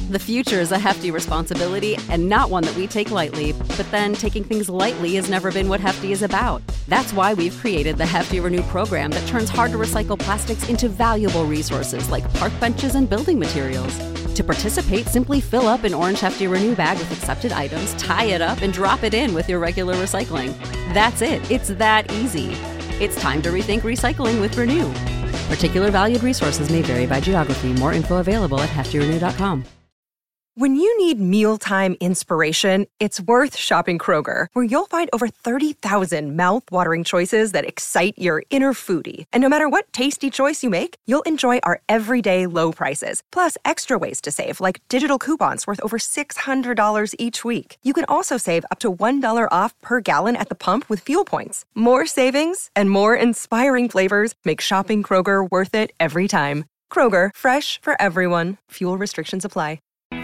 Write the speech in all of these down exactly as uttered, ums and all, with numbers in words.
The future is a hefty responsibility and not one that we take lightly, but then taking things lightly has never been what Hefty is about. That's why we've created the Hefty Renew program that turns hard-to-recycle plastics into valuable resources like park benches and building materials. To participate, simply fill up an orange Hefty Renew bag with accepted items, tie it up, and drop it in with your regular recycling. That's it. It's that easy. It's time to rethink recycling with Renew. Particular valued resources may vary by geography. More info available at hefty renew dot com. When you need mealtime inspiration, it's worth shopping Kroger, where you'll find over thirty thousand mouth-watering choices that excite your inner foodie. And no matter what tasty choice you make, you'll enjoy our everyday low prices, plus extra ways to save, like digital coupons worth over six hundred dollars each week. You can also save up to one dollar off per gallon at the pump with fuel points. More savings and more inspiring flavors make shopping Kroger worth it every time. Kroger, fresh for everyone. Fuel restrictions apply.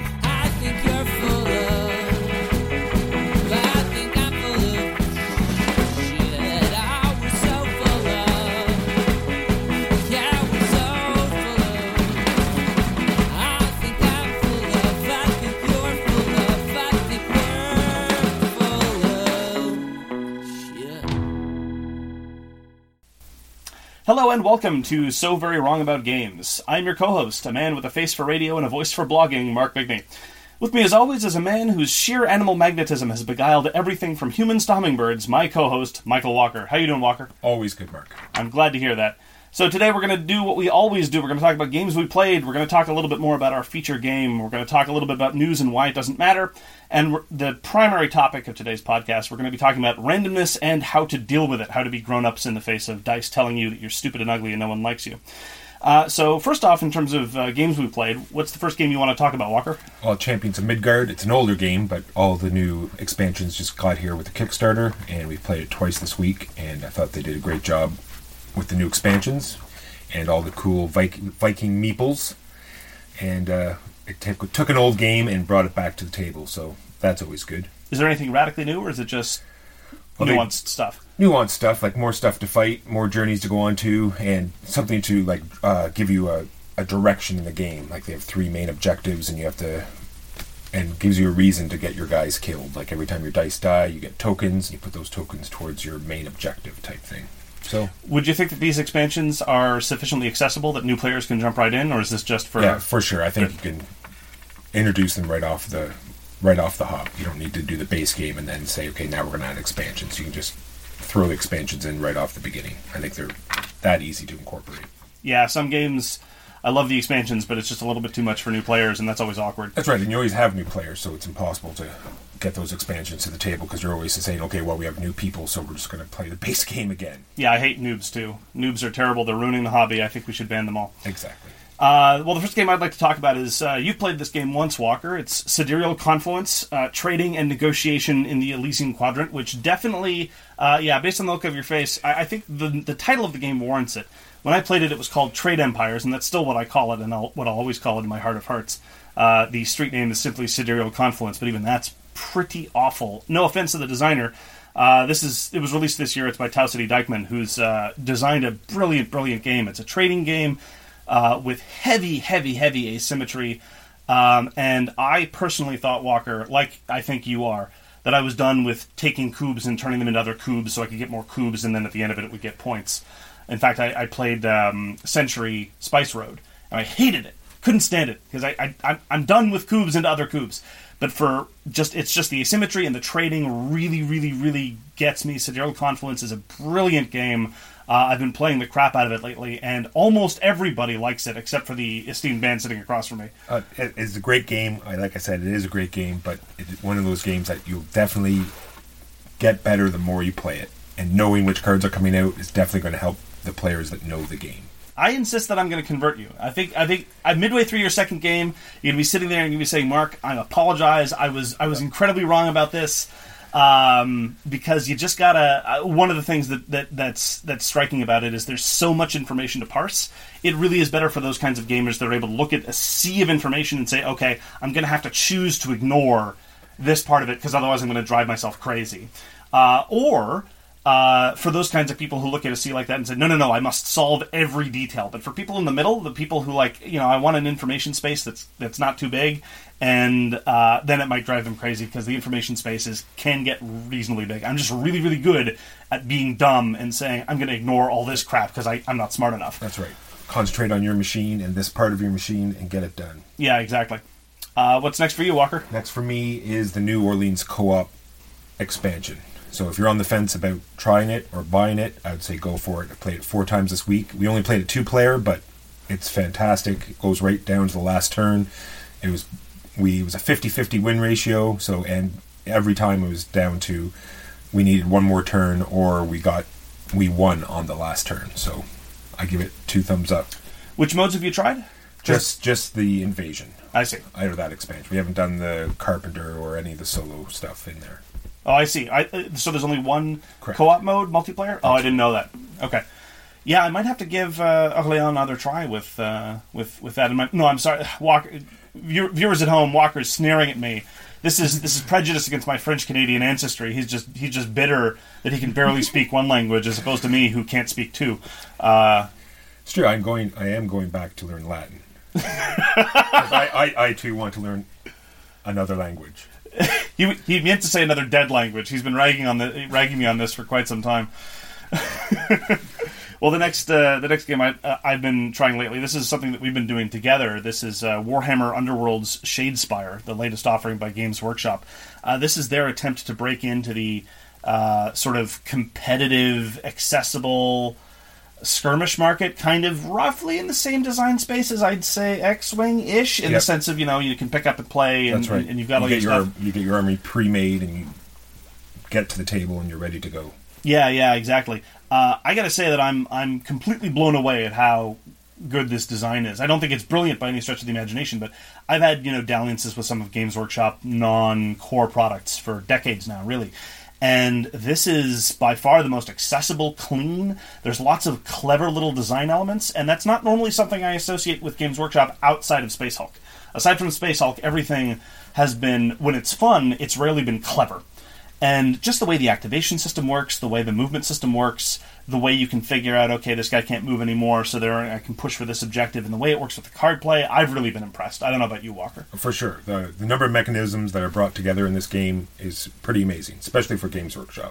Hello and welcome to So Very Wrong About Games. I'm your co-host, a man with a face for radio and a voice for blogging, Mark Bigney. With me as always is a man whose sheer animal magnetism has beguiled everything from humans to hummingbirds, my co-host, Michael Walker. How you doing, Walker? Always good, Mark. I'm glad to hear that. So today we're going to do what we always do. We're going to talk about games we played. We're going to talk a little bit more about our feature game. We're going to talk a little bit about news and why it doesn't matter. And we're, the primary topic of today's podcast, we're going to be talking about randomness and how to deal with it, how to be grown-ups in the face of dice telling you that you're stupid and ugly and no one likes you. Uh, so first off, in terms of uh, games we played, what's the first game you want to talk about, Walker? Well, Champions of Midgard. It's an older game, but all the new expansions just got here with the Kickstarter, and we played it twice this week, and I thought they did a great job with the new expansions and all the cool Viking, Viking meeples. And uh, it t- took an old game and brought it back to the table, so that's always good. Is there anything radically new, or is it just well, nuanced they, stuff? Nuanced stuff, like more stuff to fight, more journeys to go on to, and something to like uh, give you a, a direction in the game. Like they have three main objectives, and you have to, and gives you a reason to get your guys killed. Like every time your dice die, you get tokens, and you put those tokens towards your main objective type thing. So, would you think that these expansions are sufficiently accessible that new players can jump right in, or is this just for? Yeah, for sure. I think you can introduce them right off the right off the hop. You don't need to do the base game and then say, okay, now we're going to add expansions. You can just throw the expansions in right off the beginning. I think they're that easy to incorporate. Yeah, some games, I love the expansions, but it's just a little bit too much for new players, and that's always awkward. That's right, and you always have new players, so it's impossible to get those expansions to the table because you're always saying, okay, well, we have new people, so we're just going to play the base game again. Yeah, I hate noobs, too. Noobs are terrible. They're ruining the hobby. I think we should ban them all. Exactly. Uh, well, the first game I'd like to talk about is, uh, you've played this game once, Walker. It's Sidereal Confluence, uh, Trading and Negotiation in the Elysian Quadrant, which definitely, uh, yeah, based on the look of your face, I, I think the the title of the game warrants it. When I played it, it was called Trade Empires, and that's still what I call it, and I'll, what I'll always call it in my heart of hearts. Uh, the street name is simply Sidereal Confluence, but even that's pretty awful. No offense to the designer. Uh, this is it was released this year. It's by Tau City Dykeman, who's uh, designed a brilliant, brilliant game. It's a trading game uh, with heavy, heavy, heavy asymmetry. Um, and I personally thought, Walker, like I think you are, that I was done with taking cubes and turning them into other cubes so I could get more cubes, and then at the end of it, it would get points. In fact, I, I played um, Century Spice Road, and I hated it. Couldn't stand it, because I, I, I'm done with cubes into other cubes. But for just, it's just the asymmetry and the trading really, really, really gets me. Sidereal Confluence is a brilliant game. Uh, I've been playing the crap out of it lately, and almost everybody likes it, except for the esteemed man sitting across from me. Uh, it, it's a great game. Like I said, it is a great game, but it's one of those games that you'll definitely get better the more you play it. And knowing which cards are coming out is definitely going to help the players that know the game. I insist that I'm going to convert you. I think I think uh, midway through your second game, you're going to be sitting there and you're going to be saying, "Mark, I apologize. I was I was incredibly wrong about this." Um, because you just gotta. Uh, one of the things that, that that's that's striking about it is there's so much information to parse. It really is better for those kinds of gamers that are able to look at a sea of information and say, "Okay, I'm going to have to choose to ignore this part of it because otherwise I'm going to drive myself crazy." Uh, or Uh, for those kinds of people who look at a sea like that and say, no, no, no, I must solve every detail. But for people in the middle, the people who like, you know, I want an information space that's that's not too big, and uh, then it might drive them crazy because the information spaces can get reasonably big. I'm just really, really good at being dumb and saying, I'm going to ignore all this crap because I'm not smart enough. That's right. Concentrate on your machine and this part of your machine and get it done. Yeah, exactly. Uh, what's next for you, Walker? Next for me is the New Orleans Co-op expansion. So if you're on the fence about trying it or buying it, I would say go for it. I played it four times this week. We only played it two-player, but it's fantastic. It goes right down to the last turn. It was we it was a fifty-fifty win ratio, so and every time it was down to we needed one more turn or we got we won on the last turn. So I give it two thumbs up. Which modes have you tried? Just just the invasion. I see. Out of that expansion. We haven't done the Carpenter or any of the solo stuff in there. Oh, I see. I, uh, so there's only one Correct. co-op mode, multiplayer? Oh, I didn't know that. Okay. Yeah, I might have to give uh, Orléans another try with uh, with with that in mind. No, I'm sorry. Walker, view, viewers at home, Walker's sneering at me. This is this is prejudice against my French-Canadian ancestry. He's just he's just bitter that he can barely speak one language as opposed to me who can't speak two. Uh, it's true. I'm going. I am going back to learn Latin. I, I, I too want to learn another language. he he meant to say another dead language. He's been ragging on the ragging me on this for quite some time. Well, the next uh, the next game I, uh, I've been trying lately. This is something that we've been doing together. This is uh, Warhammer Underworld's Shadespire, the latest offering by Games Workshop. Uh, this is their attempt to break into the uh, sort of competitive, accessible skirmish market, kind of roughly in the same design space as I'd say X-Wing-ish, in yep. the sense of, you know, you can pick up and play, and, That's right. and you've got you all get your your stuff. you get your army pre-made and you get to the table and you're ready to go. Yeah, yeah, exactly. Uh, I got to say that I'm I'm completely blown away at how good this design is. I don't think it's brilliant by any stretch of the imagination, but I've had, you know, dalliances with some of Games Workshop non-core products for decades now, really. And this is by far the most accessible, clean. There's lots of clever little design elements, and that's not normally something I associate with Games Workshop outside of Space Hulk. Aside from Space Hulk, everything has been, when it's fun, it's rarely been clever. And just the way the activation system works, the way the movement system works, the way you can figure out, okay, this guy can't move anymore, so there I can push for this objective, and the way it works with the card play, I've really been impressed. I don't know about you, Walker. For sure. The, the number of mechanisms that are brought together in this game is pretty amazing, especially for Games Workshop.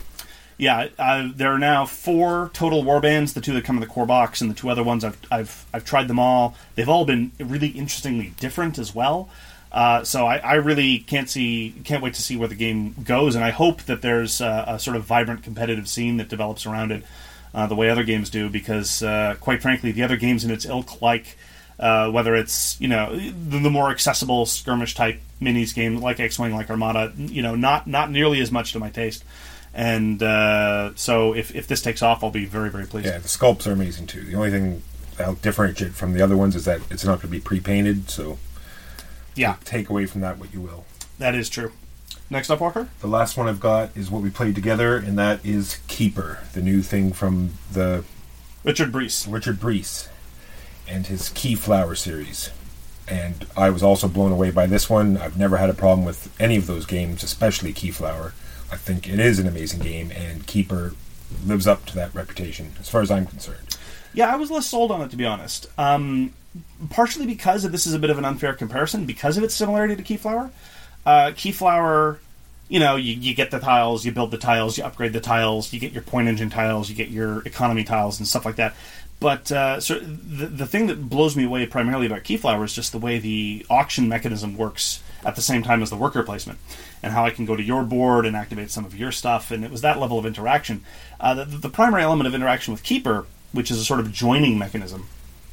Yeah, uh, there are now four total warbands, the two that come in the core box, and the two other ones, I've, I've, I've tried them all. They've all been really interestingly different as well. Uh, so I, I really can't see, can't wait to see where the game goes, and I hope that there's uh, a sort of vibrant competitive scene that develops around it, uh, the way other games do. Because, uh, quite frankly, the other games in its ilk, like uh, whether it's, you know, the, the more accessible skirmish type minis game like X-Wing, like Armada, you know, not not nearly as much to my taste. And uh, so if if this takes off, I'll be very very pleased. Yeah, the sculpts are amazing too. The only thing that'll differentiate from the other ones is that it's not going to be pre-painted, so. Yeah. Take away from that what you will. That is true. Next up, Walker? The last one I've got is what we played together, and that is Keeper, the new thing from the Richard Breese. Richard Breese and his Keyflower series. And I was also blown away by this one. I've never had a problem with any of those games, especially Keyflower. I think it is an amazing game, and Keeper lives up to that reputation, as far as I'm concerned. Yeah, I was less sold on it, to be honest. Um... Partially because of, this is a bit of an unfair comparison, because of its similarity to Keyflower. Uh, Keyflower, you know, you, you get the tiles, you build the tiles, you upgrade the tiles, you get your point engine tiles, you get your economy tiles and stuff like that. But uh, so the, the thing that blows me away primarily about Keyflower is just the way the auction mechanism works at the same time as the worker placement, and how I can go to your board and activate some of your stuff, and it was that level of interaction. Uh, the, the primary element of interaction with Keeper, which is a sort of joining mechanism,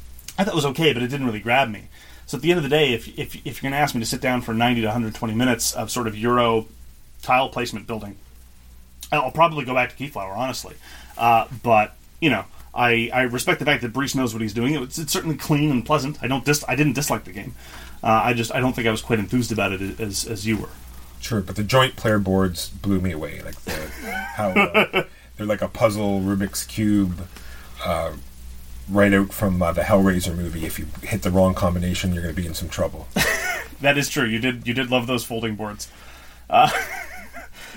I thought it was okay, but it didn't really grab me. So at the end of the day, if if, if you're going to ask me to sit down for ninety to one hundred twenty minutes of sort of Euro tile placement building, I'll probably go back to Keyflower, honestly. Uh, but, you know, I, I respect the fact that Breese knows what he's doing. It's, it's certainly clean and pleasant. I don't dis- I didn't dislike the game. Uh, I just I don't think I was quite enthused about it as as you were. Sure, but the joint player boards blew me away. Like the, how uh, they're like a puzzle Rubik's Cube. Uh, right out from uh, the Hellraiser movie. If you hit the wrong combination, you're going to be in some trouble. That is true. You did you did love those folding boards. Uh,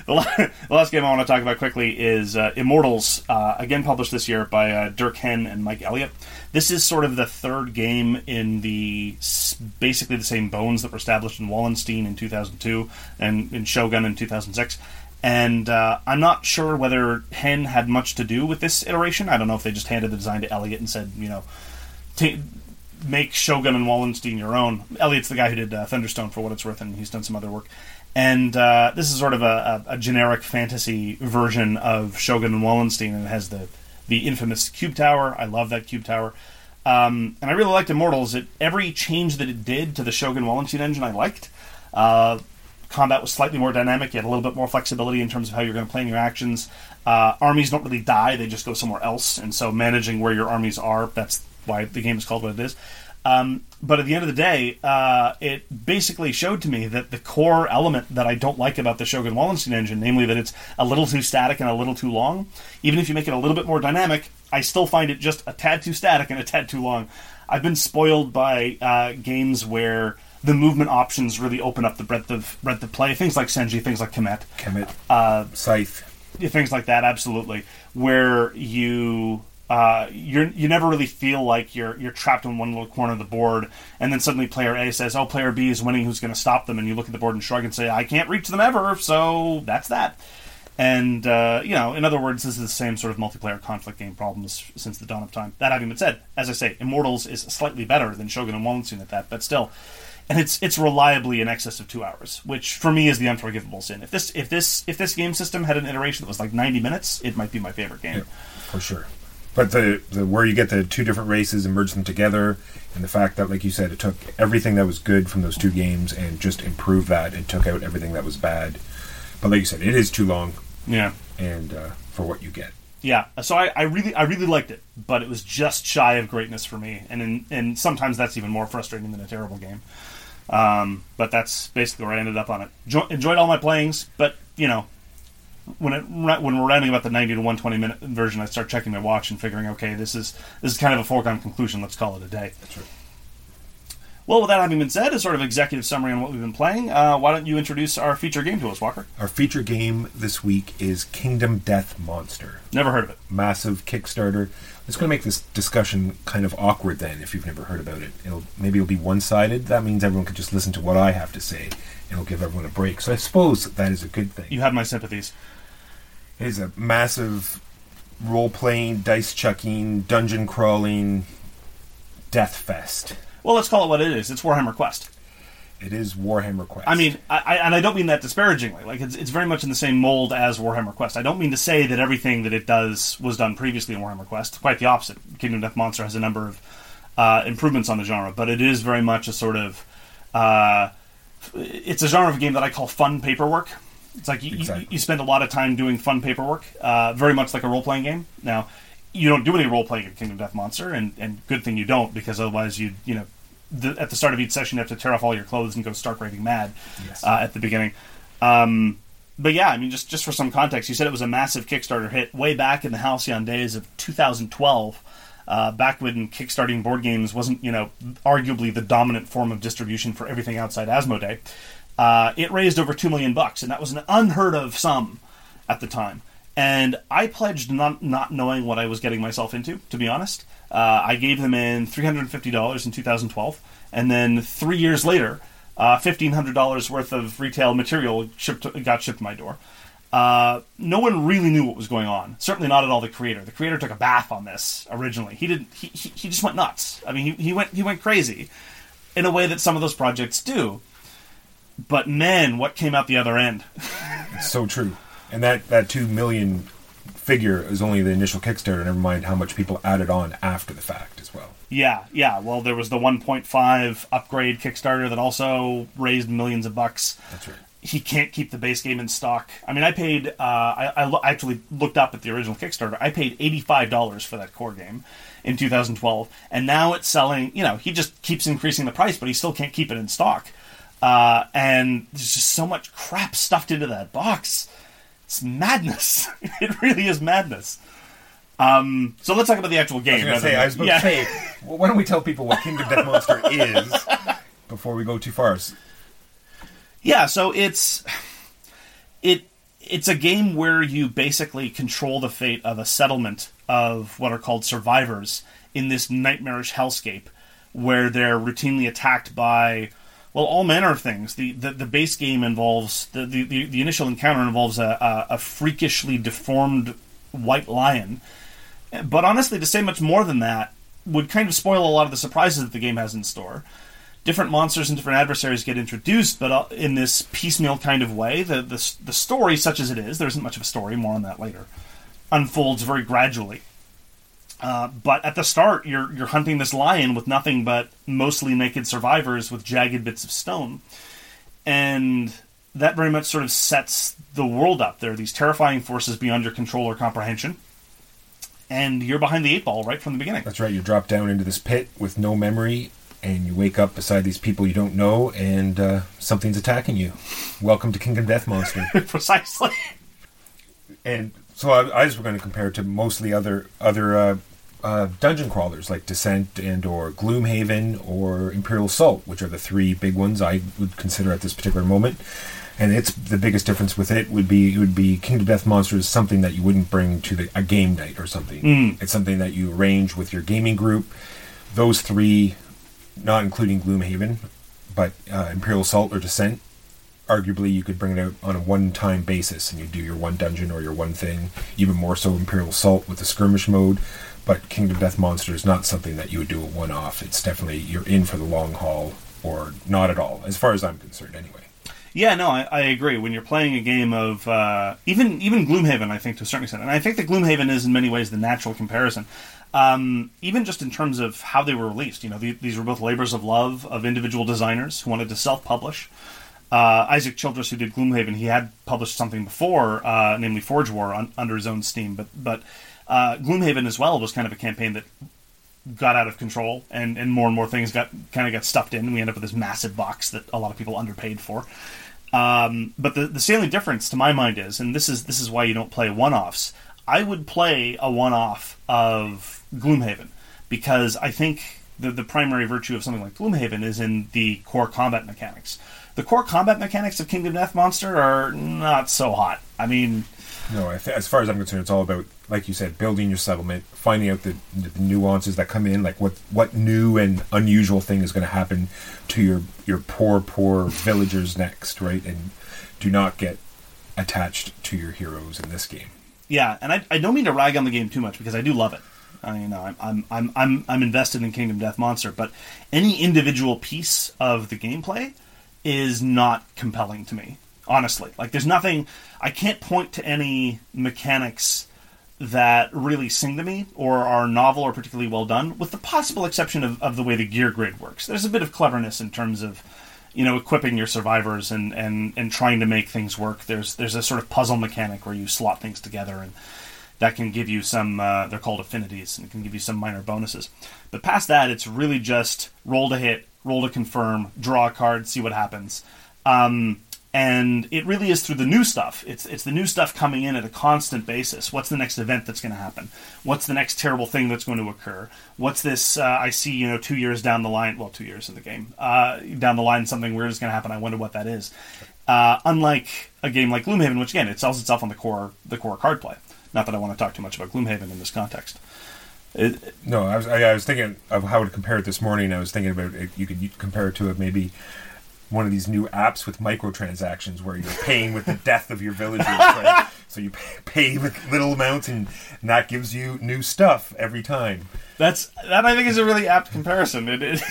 the, la- the last game I want to talk about quickly is uh, Immortals, uh, again published this year by uh, Dirk Henn and Mike Elliott. This is sort of the third game in the basically the same bones that were established in Wallenstein in two thousand two and in Shogun in two thousand six. And uh, I'm not sure whether Henn had much to do with this iteration. I don't know if they just handed the design to Elliott and said, you know, t- make Shogun and Wallenstein your own. Elliott's the guy who did uh, Thunderstone for what it's worth, and he's done some other work. And uh, this is sort of a, a, a generic fantasy version of Shogun and Wallenstein, and it has the, the infamous Cube Tower. I love that Cube Tower. Um, and I really liked Immortals. It, every change that it did to the Shogun Wallenstein engine I liked. Uh, combat was slightly more dynamic. You had a little bit more flexibility in terms of how you're going to play in your actions. Uh, armies don't really die. They just go somewhere else. And so managing where your armies are, that's why the game is called what it is. Um, but at the end of the day, uh, it basically showed to me that the core element that I don't like about the Shogun Wallenstein engine, namely that it's a little too static and a little too long, even if you make it a little bit more dynamic, I still find it just a tad too static and a tad too long. I've been spoiled by uh, games where the movement options really open up the breadth of breadth of play. Things like Senji, things like Kemet. Kemet. Uh, Scythe. Things like that, absolutely. Where you... Uh, you're, you never really feel like you're you're trapped in one little corner of the board, and then suddenly player A says, oh, player B is winning, who's going to stop them? And you look at the board and shrug and say, I can't reach them ever, so that's that. And, uh, you know, in other words, this is the same sort of multiplayer conflict game problems since the dawn of time. That having been said, as I say, Immortals is slightly better than Shogun and Wallenstein at that, but still. And it's it's reliably in excess of two hours, which for me is the unforgivable sin. If this if this if this game system had an iteration that was like ninety minutes, it might be my favorite game. Yeah, for sure. But the, the where you get the two different races and merge them together, and the fact that, like you said, it took everything that was good from those two games and just improved that and took out everything that was bad. But like you said, it is too long. Yeah. And uh, for what you get. Yeah. So I, I really I really liked it, but it was just shy of greatness for me, and in, and sometimes that's even more frustrating than a terrible game. Um, but that's basically where I ended up on it. Jo- enjoyed all my playings, but you know. When it when we're rounding about the ninety to one twenty minute version, I start checking my watch and figuring, okay, this is this is kind of a foregone conclusion. Let's call it a day. That's right. Well, with that having been said, a sort of executive summary on what we've been playing, uh, why don't you introduce our feature game to us, Walker? Our feature game this week is Kingdom Death Monster. Never heard of it. Massive Kickstarter. It's going to make this discussion kind of awkward then if you've never heard about it. It'll maybe it'll be one-sided. That means everyone can just listen to what I have to say, and it'll give everyone a break. So I suppose that is a good thing. You have my sympathies. It is a massive role-playing, dice-chucking, dungeon-crawling death fest. Well, let's call it what it is. It's Warhammer Quest. It is Warhammer Quest. I mean, I, I, and I don't mean that disparagingly. Like, it's, it's very much in the same mold as Warhammer Quest. I don't mean to say that everything that it does was done previously in Warhammer Quest. Quite the opposite. Kingdom Death Monster has a number of uh, improvements on the genre, but it is very much a sort of... Uh, it's a genre of game that I call fun paperwork. It's like you, exactly. you, you spend a lot of time doing fun paperwork, uh, very much like a role-playing game. Now, you don't do any role-playing in Kingdom Death Monster, and, and good thing you don't, because otherwise you you know, the, at the start of each session you have to tear off all your clothes and go stark raving mad yes. uh, at the beginning. Um, but yeah, I mean, just, just for some context, you said it was a massive Kickstarter hit way back in the halcyon days of two thousand twelve, uh, back when kickstarting board games wasn't, you know, arguably the dominant form of distribution for everything outside Asmodee. Uh, it raised over two million bucks, and that was an unheard of sum at the time. And I pledged not not knowing what I was getting myself into, to be honest. Uh, I gave them in three hundred fifty dollars in two thousand twelve, and then three years later, uh, fifteen hundred dollars worth of retail material shipped got shipped to my door. Uh, no one really knew what was going on. Certainly not at all the creator. The creator took a bath on this originally. He didn't. He, he, he just went nuts. I mean, he, he went he went crazy in a way that some of those projects do. But man, what came out the other end? It's so true. And that, that two million figure is only the initial Kickstarter, never mind how much people added on after the fact as well. Yeah, yeah. Well, there was the one point five upgrade Kickstarter that also raised millions of bucks. That's right. He can't keep the base game in stock. I mean, I paid, uh, I, I lo- actually looked up at the original Kickstarter. I paid eighty-five dollars for that core game in two thousand twelve. And now it's selling, you know, he just keeps increasing the price, but he still can't keep it in stock. Uh, and there's just so much crap stuffed into that box. It's madness. It really is madness. Um, so let's talk about the actual game. I was, say, I was about yeah. to say, well, why don't we tell people what Kingdom Death Monster is before we go too far? Yeah, so it's it it's a game where you basically control the fate of a settlement of what are called survivors in this nightmarish hellscape, where they're routinely attacked by, well, all manner of things. The the, the base game involves, the, the, the, the initial encounter involves a, a, a freakishly deformed white lion. But honestly, to say much more than that would kind of spoil a lot of the surprises that the game has in store. Different monsters and different adversaries get introduced, but in this piecemeal kind of way. The, the the story, such as it is, there isn't much of a story, more on that later, unfolds very gradually. Uh, but at the start, you're you're hunting this lion with nothing but mostly naked survivors with jagged bits of stone. And that very much sort of sets the world up. There are these terrifying forces beyond your control or comprehension. And you're behind the eight ball right from the beginning. That's right. You drop down into this pit with no memory, and you wake up beside these people you don't know, and uh, something's attacking you. Welcome to Kingdom Death Monster. Precisely. And so I, I was going to compare it to mostly other other uh, uh, dungeon crawlers like Descent and or Gloomhaven or Imperial Assault, which are the three big ones I would consider at this particular moment. And it's the biggest difference with it would be it would be Kingdom Death Monster is something that you wouldn't bring to the, a game night or something. Mm. It's something that you arrange with your gaming group. Those three, not including Gloomhaven, but uh, Imperial Assault or Descent, arguably you could bring it out on a one-time basis and you do your one dungeon or your one thing. Even more so Imperial Assault with the skirmish mode. But Kingdom Death Monster is not something that you would do a one-off. It's definitely you're in for the long haul, or not at all, as far as I'm concerned anyway. Yeah, no, I, I agree. When you're playing a game of, uh, even even Gloomhaven, I think, to a certain extent, and I think that Gloomhaven is in many ways the natural comparison, um, even just in terms of how they were released. You know, the, these were both labors of love of individual designers who wanted to self-publish. Uh, Isaac Childress, who did Gloomhaven, he had published something before, uh, namely Forge War, on, under his own steam, but, but uh, Gloomhaven as well was kind of a campaign that got out of control, and, and more and more things got kind of got stuffed in, and we end up with this massive box that a lot of people underpaid for. Um, but the, the salient difference, to my mind, is, and this is this is why you don't play one-offs, I would play a one-off of Gloomhaven, because I think the, the primary virtue of something like Gloomhaven is in the core combat mechanics. The core combat mechanics of Kingdom Death Monster are not so hot. I mean... No, as far as I'm concerned, it's all about, like you said, building your settlement, finding out the, the nuances that come in, like what what new and unusual thing is going to happen to your, your poor, poor villagers next, right? And do not get attached to your heroes in this game. Yeah, and I, I don't mean to rag on the game too much, because I do love it. I mean, you know, I'm I'm I'm I'm I'm invested in Kingdom Death Monster, but any individual piece of the gameplay is not compelling to me. Honestly, like there's nothing, I can't point to any mechanics that really sing to me or are novel or particularly well done, with the possible exception of, of the way the gear grid works. There's a bit of cleverness in terms of, you know, equipping your survivors and, and, and trying to make things work. There's there's a sort of puzzle mechanic where you slot things together, and that can give you some, uh, they're called affinities, and it can give you some minor bonuses. But past that, it's really just roll to hit, roll to confirm, draw a card, see what happens. Um... And it really is through the new stuff. It's it's the new stuff coming in at a constant basis. What's the next event that's going to happen? What's the next terrible thing that's going to occur? What's this, uh, I see, you know, two years down the line, well, two years in the game, uh, down the line something weird is going to happen. I wonder what that is. Uh, unlike a game like Gloomhaven, which, again, it sells itself on the core the core card play. Not that I want to talk too much about Gloomhaven in this context. It, no, I was I, I was thinking of how to compare it this morning. I was thinking about it, you could compare it to it maybe one of these new apps with microtransactions where you're paying with the death of your villagers, right? So you pay, pay with little amounts, and, and that gives you new stuff every time. That's that I think is a really apt comparison. It is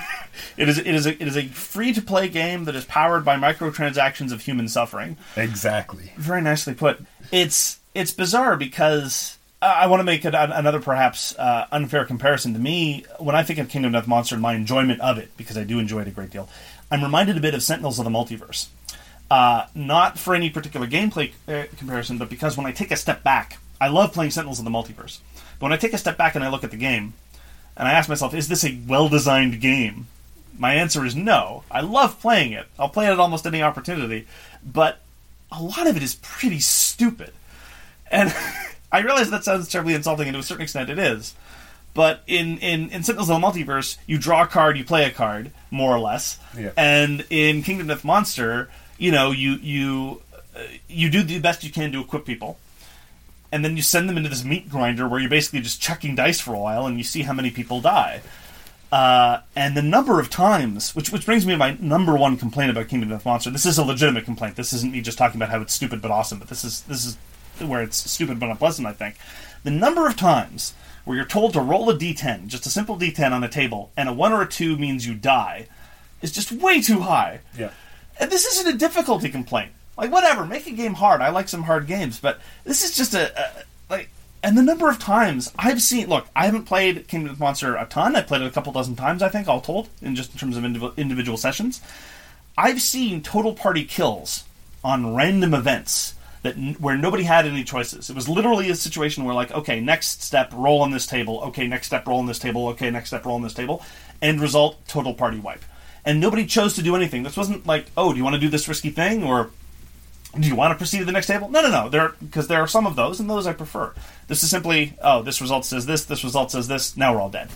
it is it is a, it is a free to play game that is powered by microtransactions of human suffering. Exactly. Very nicely put. It's it's bizarre because uh, I want to make it another perhaps uh, unfair comparison. To me, when I think of Kingdom Death Monster and my enjoyment of it, because I do enjoy it a great deal, I'm reminded a bit of Sentinels of the Multiverse. Uh, not for any particular gameplay uh, comparison, but because when I take a step back, I love playing Sentinels of the Multiverse. But when I take a step back and I look at the game, and I ask myself, is this a well-designed game? My answer is no. I love playing it. I'll play it at almost any opportunity. But a lot of it is pretty stupid. And I realize that sounds terribly insulting, and to a certain extent it is. But in, in, in Sentinels of the Multiverse, you draw a card, you play a card, more or less. Yeah. And in Kingdom Death Monster, you know, you you you do the best you can to equip people, and then you send them into this meat grinder where you're basically just chucking dice for a while, and you see how many people die. Uh, and the number of times, which which brings me to my number one complaint about Kingdom Death Monster. This is a legitimate complaint. This isn't me just talking about how it's stupid but awesome, but this is this is where it's stupid but unpleasant, I think. The number of times where you're told to roll a d ten, just a simple d ten on a table, and a one or a two means you die, is just way too high. Yeah. And this isn't a difficulty complaint. Like, whatever, make a game hard. I like some hard games, but this is just a, a like... And the number of times I've seen... Look, I haven't played Kingdom Death Monster a ton. I've played it a couple dozen times, I think, all told, in just in terms of indiv- individual sessions. I've seen total party kills on random events that where nobody had any choices. It was literally a situation where, like, okay, next step, roll on this table. Okay, next step, roll on this table. Okay, next step, roll on this table. End result, total party wipe. And nobody chose to do anything. This wasn't like, oh, do you want to do this risky thing? Or... do you want to proceed to the next table? No, no, no. There, because there are some of those, and those I prefer. This is simply, oh, this result says this, this result says this, now we're all dead.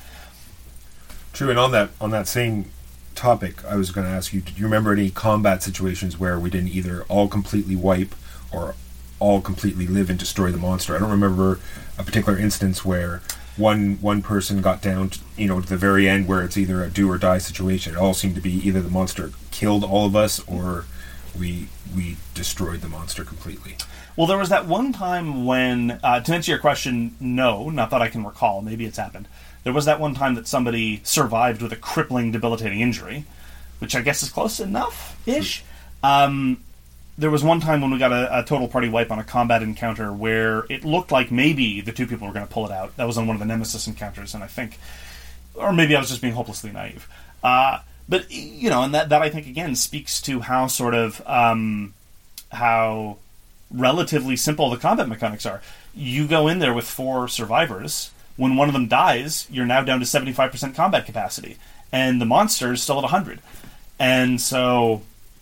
True, and on that on that same topic, I was going to ask you, did you remember any combat situations where we didn't either all completely wipe or all completely live and destroy the monster? I don't remember a particular instance where one one person got down to, you know, to the very end where it's either a do or die situation. It all seemed to be either the monster killed all of us or... we we destroyed the monster completely. Well, there was that one time when, uh, to answer your question, no, not that I can recall, maybe it's happened. There was that one time that somebody survived with a crippling, debilitating injury, which I guess is close enough-ish. Um, there was one time when we got a, a total party wipe on a combat encounter where it looked like maybe the two people were going to pull it out. That was on one of the Nemesis encounters, and I think... or maybe I was just being hopelessly naive. Uh... But, you know, and that, that I think, again, speaks to how sort of, um, how relatively simple the combat mechanics are. You go in there with four survivors. When one of them dies, you're now down to seventy-five percent combat capacity. And the monster is still at one hundred. And so,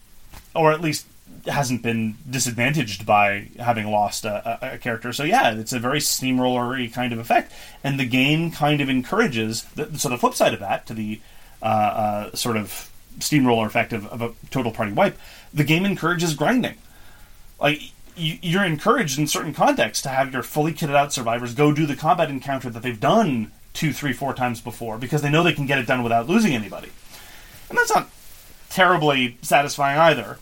or at least hasn't been disadvantaged by having lost a, a, a character. So, yeah, it's a very steamroller-y kind of effect. And the game kind of encourages, the, so the flip side of that, to the... Uh, uh, sort of steamroller effect of, of a total party wipe, the game encourages grinding. Like, you, you're encouraged in certain contexts to have your fully kitted out survivors go do the combat encounter that they've done two, three, four times before, because they know they can get it done without losing anybody. And that's not terribly satisfying either.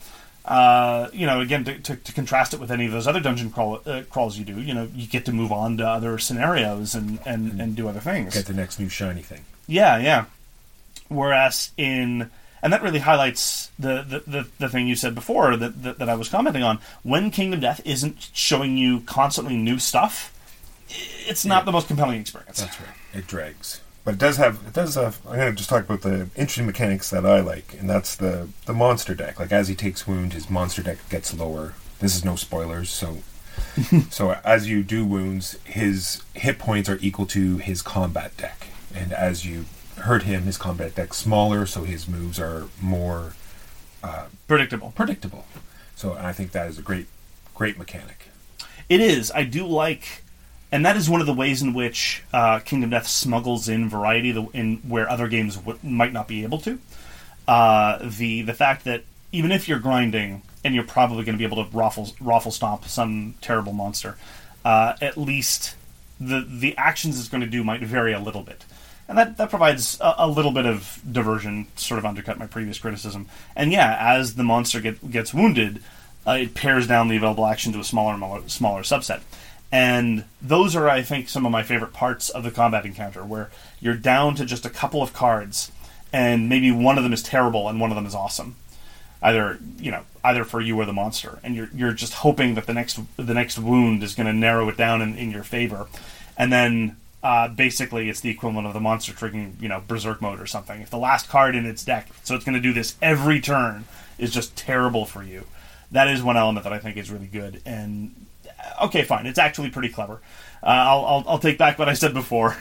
Uh, you know, again, to, to, to contrast it with any of those other dungeon crawl, uh, crawls you do, you know, you get to move on to other scenarios and, and, and do other things. Get the next new shiny thing. Yeah, yeah. Whereas in, and that really highlights the, the, the, the thing you said before that, that that I was commenting on, when Kingdom Death isn't showing you constantly new stuff, it's not yeah. the most compelling experience. That's right. It drags. But it does have, it does have, I'm going to just talk about the interesting mechanics that I like, and that's the, the monster deck. Like, as he takes wound, his monster deck gets lower. This is no spoilers, so so as you do wounds, his hit points are equal to his combat deck. And as you hurt him, his combat deck's smaller, so his moves are more uh, predictable. Predictable. So I think that is a great, great mechanic. It is. I do like, and that is one of the ways in which uh, Kingdom Death smuggles in variety in where other games w- might not be able to. Uh, the the fact that even if you're grinding and you're probably going to be able to raffle raffle stomp some terrible monster, uh, at least the the actions it's going to do might vary a little bit. And that, that provides a, a little bit of diversion, sort of undercut my previous criticism. And yeah, as the monster get, gets wounded, uh, it pares down the available action to a smaller smaller subset. And those are, I think, some of my favorite parts of the combat encounter, where you're down to just a couple of cards, and maybe one of them is terrible and one of them is awesome. Either, you know, either for you or the monster. And you're you're just hoping that the next the next wound is going to narrow it down in, in your favor. And then... Uh, basically, it's the equivalent of the monster triggering, you know, Berserk mode or something. If the last card in its deck, so it's going to do this every turn, is just terrible for you, that is one element that I think is really good. And, okay, fine, it's actually pretty clever. Uh, I'll, I'll I'll take back what I said before.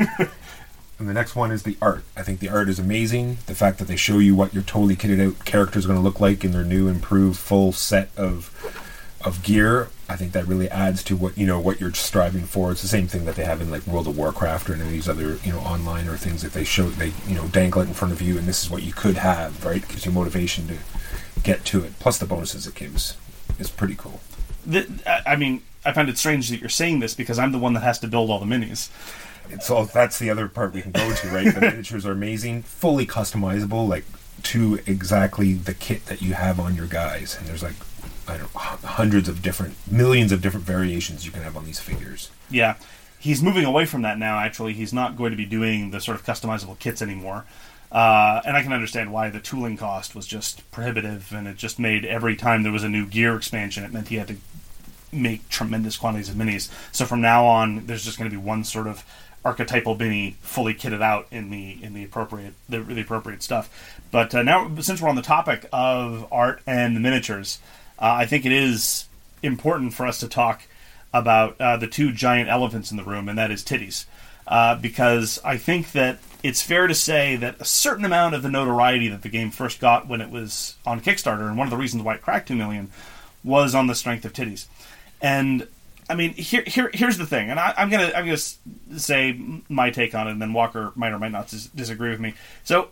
And the next one is the art. I think the art is amazing. The fact that they show you what your totally kitted out character is going to look like in their new, improved, full set of of gear, I think that really adds to what, you know, what you're striving for. It's the same thing that they have in like World of Warcraft or any of these other, you know, online or things that they show, they, you know, dangle it in front of you, and this is what you could have, right? It gives you motivation to get to it. Plus the bonuses it gives is pretty cool. The, I mean, I find it strange that you're saying this because I'm the one that has to build all the minis. It's all, that's the other part we can go to, right? The miniatures are amazing, fully customizable, like to exactly the kit that you have on your guys. And there's like, I don't know, hundreds of different, millions of different variations you can have on these figures. Yeah. He's moving away from that now, actually. He's not going to be doing the sort of customizable kits anymore. Uh, and I can understand why the tooling cost was just prohibitive, and it just made every time there was a new gear expansion, it meant he had to make tremendous quantities of minis. So from now on, there's just going to be one sort of archetypal mini fully kitted out in the in the appropriate the, the appropriate stuff. But uh, now, since we're on the topic of art and the miniatures, uh, I think it is important for us to talk about uh, the two giant elephants in the room, and that is titties. Uh, because I think that it's fair to say that a certain amount of the notoriety that the game first got when it was on Kickstarter, and one of the reasons why it cracked two million, was on the strength of titties. And I mean, here, here, here's the thing, and I, I'm gonna, I'm gonna say my take on it, and then Walker might or might not dis- disagree with me. So,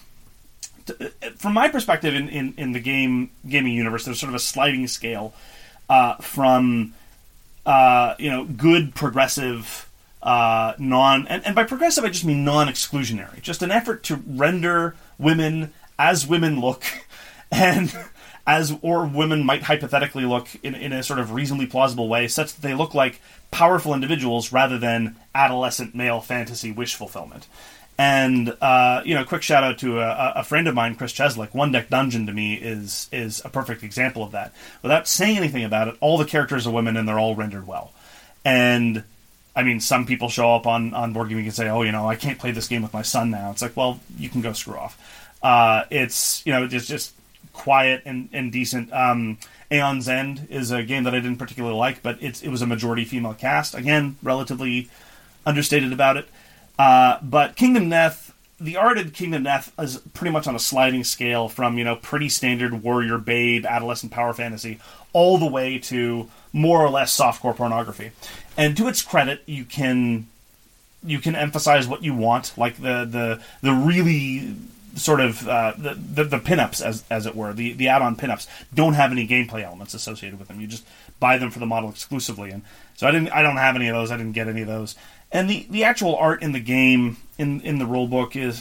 t- from my perspective, in, in, in the game gaming universe, there's sort of a sliding scale uh, from, uh, you know, good progressive, uh, non, and, and by progressive I just mean non-exclusionary, just an effort to render women as women look, and as or women might hypothetically look in, in a sort of reasonably plausible way, such that they look like powerful individuals rather than adolescent male fantasy wish fulfillment. And, uh, you know, quick shout out to a, a friend of mine, Chris Cheslick. One Deck Dungeon, to me, is is a perfect example of that. Without saying anything about it, all the characters are women and they're all rendered well. And, I mean, some people show up on, on Board Game Geek and say, oh, you know, I can't play this game with my son now. It's like, well, you can go screw off. Uh, it's, you know, it's just quiet and, and decent. Um, Aeon's End is a game that I didn't particularly like, but it's, it was a majority female cast. Again, relatively understated about it. Uh, but Kingdom Death, the art of Kingdom Death is pretty much on a sliding scale from, you know, pretty standard warrior babe, adolescent power fantasy, all the way to more or less softcore pornography. And to its credit, you can you can emphasize what you want, like the the, the really sort of uh, the, the the pinups, as as it were, the, the add-on pinups don't have any gameplay elements associated with them. You just buy them for the model exclusively, and so I didn't I don't have any of those. I didn't get any of those. And the, the actual art in the game in in the rule book is,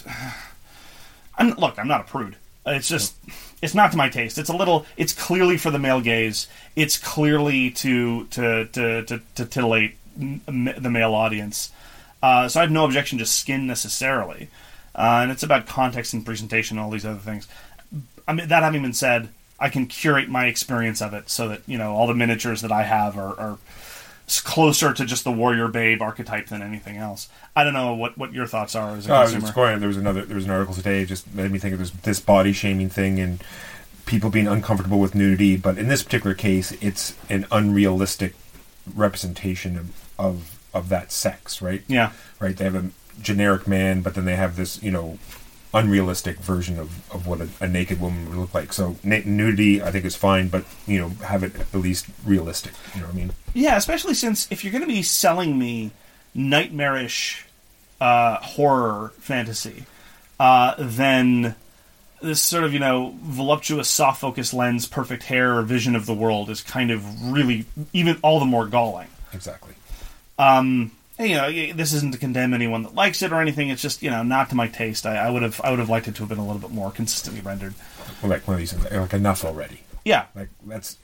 I'm, look, I'm not a prude. It's just it's not to my taste. It's a little. It's clearly for the male gaze. It's clearly to to to to, to titillate the male audience. Uh, so I have no objection to skin necessarily. Uh, and it's about context and presentation and all these other things. I mean, that having been said, I can curate my experience of it so that, you know, all the miniatures that I have are, are closer to just the warrior babe archetype than anything else. I don't know what, what your thoughts are as a oh, consumer. It's going, there was another. There was an article today just made me think of this, this body shaming thing and people being uncomfortable with nudity. But in this particular case, it's an unrealistic representation of of, of that sex, right? Yeah, right. They have a generic man, but then they have this, you know, unrealistic version of, of what a, a naked woman would look like. So na- nudity, I think, is fine, but, you know, have it at least realistic. You know what I mean? Yeah, especially since if you're going to be selling me nightmarish uh, horror fantasy, uh, then this sort of, you know, voluptuous, soft-focus lens, perfect hair vision of the world is kind of really, even all the more galling. Exactly. Um... You know, this isn't to condemn anyone that likes it or anything. It's just, you know, not to my taste. I, I would have, I would have liked it to have been a little bit more consistently rendered. Well, like one of these things, like enough already. Yeah, like that's.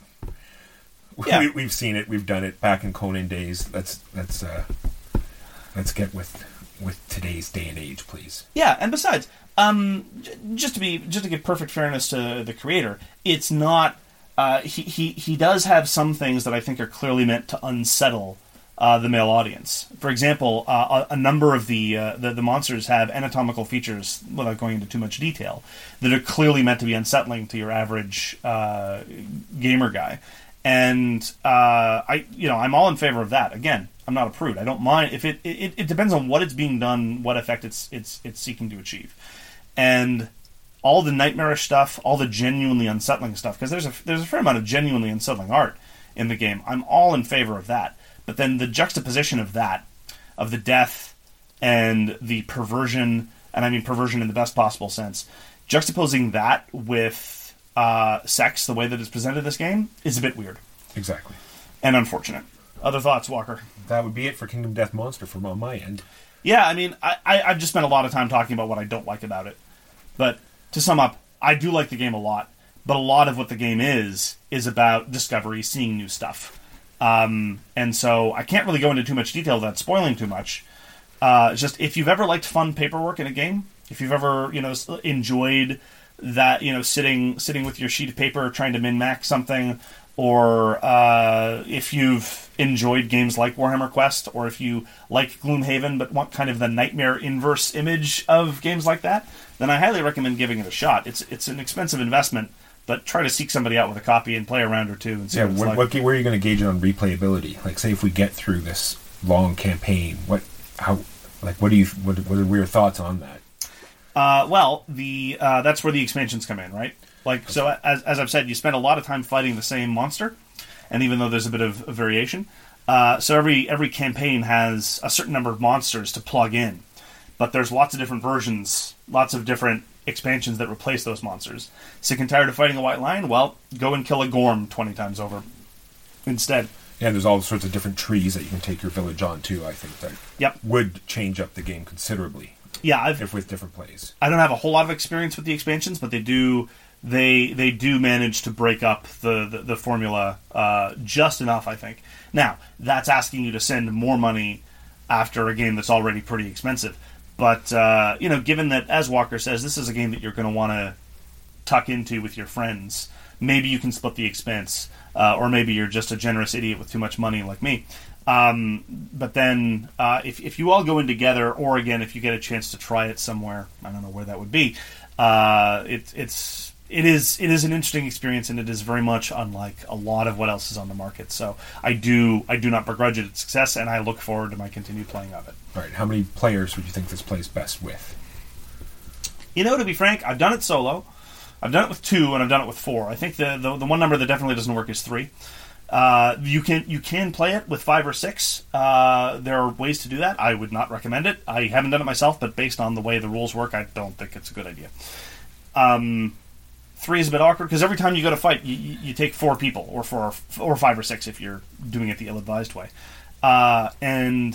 Yeah. We, we've seen it. We've done it back in Conan days. Let's let's uh, let's get with with today's day and age, please. Yeah, and besides, um, j- just to be just to give perfect fairness to the creator, it's not. Uh, he he he does have some things that I think are clearly meant to unsettle Uh, the male audience. For example, uh, a, a number of the, uh, the the monsters have anatomical features, without going into too much detail, that are clearly meant to be unsettling to your average uh, gamer guy. And uh, I, you know, I'm all in favor of that. Again, I'm not a prude. I don't mind if it. It, it depends on what it's being done, what effect it's it's it's seeking to achieve, and all the nightmarish stuff, all the genuinely unsettling stuff, because there's a there's a fair amount of genuinely unsettling art in the game. I'm all in favor of that. But then the juxtaposition of that, of the death and the perversion, and I mean perversion in the best possible sense, juxtaposing that with uh, sex, the way that it's presented in this game, is a bit weird. Exactly. And unfortunate. Other thoughts, Walker? That would be it for Kingdom Death Monster from on my end. Yeah, I mean, I, I, I've just spent a lot of time talking about what I don't like about it. But to sum up, I do like the game a lot. But a lot of what the game is, is about discovery, seeing new stuff. Um, and so I can't really go into too much detail without spoiling too much. Uh, just if you've ever liked fun paperwork in a game, if you've ever, you know, enjoyed that, you know, sitting sitting with your sheet of paper trying to min-max something, or uh, if you've enjoyed games like Warhammer Quest, or if you like Gloomhaven but want kind of the nightmare inverse image of games like that, then I highly recommend giving it a shot. It's it's an expensive investment, but try to seek somebody out with a copy and play a round or two and see yeah, what it's what, like. what, where are you going to gauge it on replayability? Like, say if we get through this long campaign, what, how, like, what do you, what, what are your thoughts on that? Uh, well, the uh, that's where the expansions come in, right? Like, okay. So as as I've said, you spend a lot of time fighting the same monster, and even though there's a bit of, of variation, uh, so every every campaign has a certain number of monsters to plug in, but there's lots of different versions, lots of different expansions that replace those monsters. Sick and tired of fighting a white lion? Well, go and kill a Gorm twenty times over instead. Yeah, there's all sorts of different trees that you can take your village on too, I think, that yep. would change up the game considerably. Yeah, I've, if with different plays. I don't have a whole lot of experience with the expansions, but they do they they do manage to break up the, the, the formula uh, just enough, I think. Now, that's asking you to send more money after a game that's already pretty expensive. But, uh, you know, given that, as Walker says, this is a game that you're going to want to tuck into with your friends, maybe you can split the expense, uh, or maybe you're just a generous idiot with too much money like me. Um, but then, uh, if, if you all go in together, or again, if you get a chance to try it somewhere, I don't know where that would be, uh, it, it's... It is it is an interesting experience, and it is very much unlike a lot of what else is on the market. So I do I do not begrudge it its success, and I look forward to my continued playing of it. All right, how many players would you think this plays best with? You know, to be frank, I've done it solo. I've done it with two, and I've done it with four. I think the the, the one number that definitely doesn't work is three. Uh, you can you can play it with five or six. Uh, there are ways to do that. I would not recommend it. I haven't done it myself, but based on the way the rules work, I don't think it's a good idea. Um... Three is a bit awkward because every time you go to fight, you, you, you take four people, or four, or five or six if you're doing it the ill-advised way. Uh, and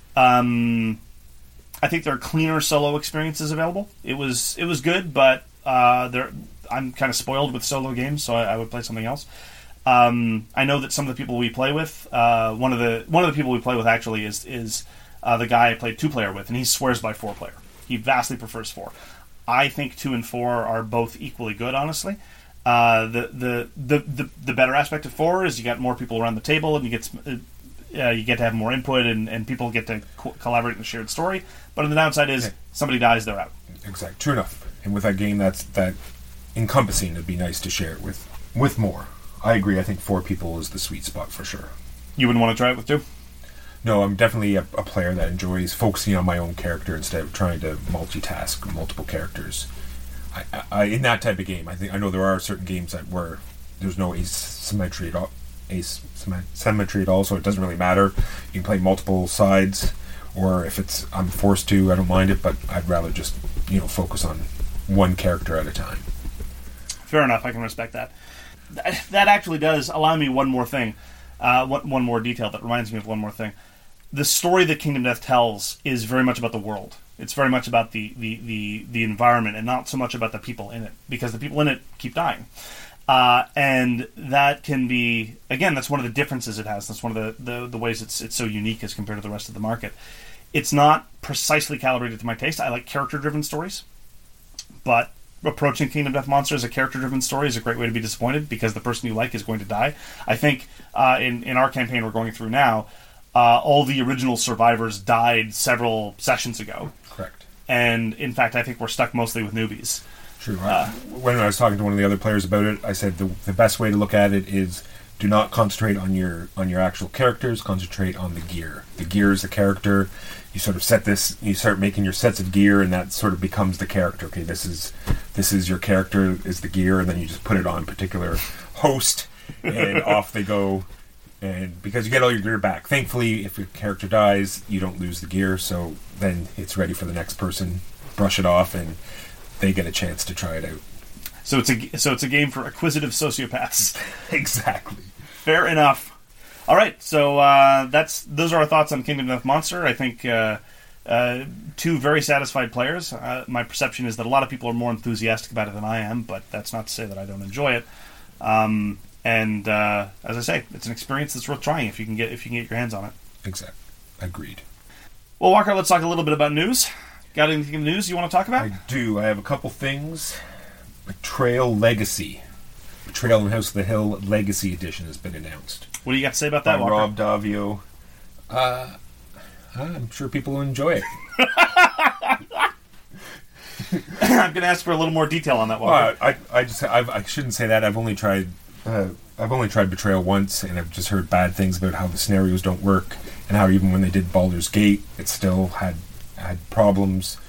um, I think there are cleaner solo experiences available. It was it was good, but uh, there I'm kind of spoiled with solo games, so I, I would play something else. Um, I know that some of the people we play with, uh, one of the one of the people we play with actually is is uh, the guy I played two player with, and he swears by four player. He vastly prefers four. I think two and four are both equally good, honestly. Uh, the, the the the the better aspect of four is you got more people around the table, and you get uh, you get to have more input, and, and people get to co- collaborate in a shared story. But on the downside is, okay, somebody dies, they're out. Exactly, true enough. And with that game, that's that encompassing. It'd be nice to share it with with more. I agree. I think four people is the sweet spot for sure. You wouldn't want to try it with two? No, I'm definitely a, a player that enjoys focusing on my own character instead of trying to multitask multiple characters. I, I, in that type of game, I think I know there are certain games that where there's no asymmetry at all, asymmetry at all, so it doesn't really matter. You can play multiple sides, or if it's I'm forced to, I don't mind it, but I'd rather just you know focus on one character at a time. Fair enough. I can respect that. That, that actually does allow me one more thing, uh, one, one more detail that reminds me of one more thing. The story that Kingdom Death tells is very much about the world. It's very much about the, the, the, the environment, and not so much about the people in it, because the people in it keep dying. Uh, and that can be, again, that's one of the differences it has. That's one of the, the, the ways it's it's so unique as compared to the rest of the market. It's not precisely calibrated to my taste. I like character-driven stories, but approaching Kingdom Death Monster as a character-driven story is a great way to be disappointed, because the person you like is going to die. I think uh, in, in our campaign we're going through now, uh, all the original survivors died several sessions ago. Correct. And, in fact, I think we're stuck mostly with newbies. True. Uh, when I was talking to one of the other players about it, I said the, the best way to look at it is do not concentrate on your on your actual characters, concentrate on the gear. The gear is the character. You sort of set this, you start making your sets of gear, and that sort of becomes the character. Okay, this is this is your character, is the gear, and then you just put it on a particular host, and off they go. And because you get all your gear back. Thankfully, if your character dies, you don't lose the gear, so then it's ready for the next person. Brush it off, and they get a chance to try it out. So it's a so it's a game for acquisitive sociopaths. Exactly. Fair enough. All right, so uh, that's those are our thoughts on Kingdom Death Monster. I think uh, uh, two very satisfied players. Uh, my perception is that a lot of people are more enthusiastic about it than I am, but that's not to say that I don't enjoy it. Um, and uh, as I say, it's an experience that's worth trying if you can get if you can get your hands on it. Exactly. Agreed. Well, Walker, let's talk a little bit about news. Got anything in the news you want to talk about? I do. I have a couple things. Betrayal Legacy. Betrayal in House of the Hill Legacy Edition has been announced. What do you got to say about that, By Walker? Rob Davio. Uh, I'm sure people will enjoy it. I'm going to ask for a little more detail on that, Walker. Well, I, I just, I've, I shouldn't say that. I've only tried, uh, I've only tried Betrayal once, and I've just heard bad things about how the scenarios don't work, and how even when they did Baldur's Gate, it still had had problems.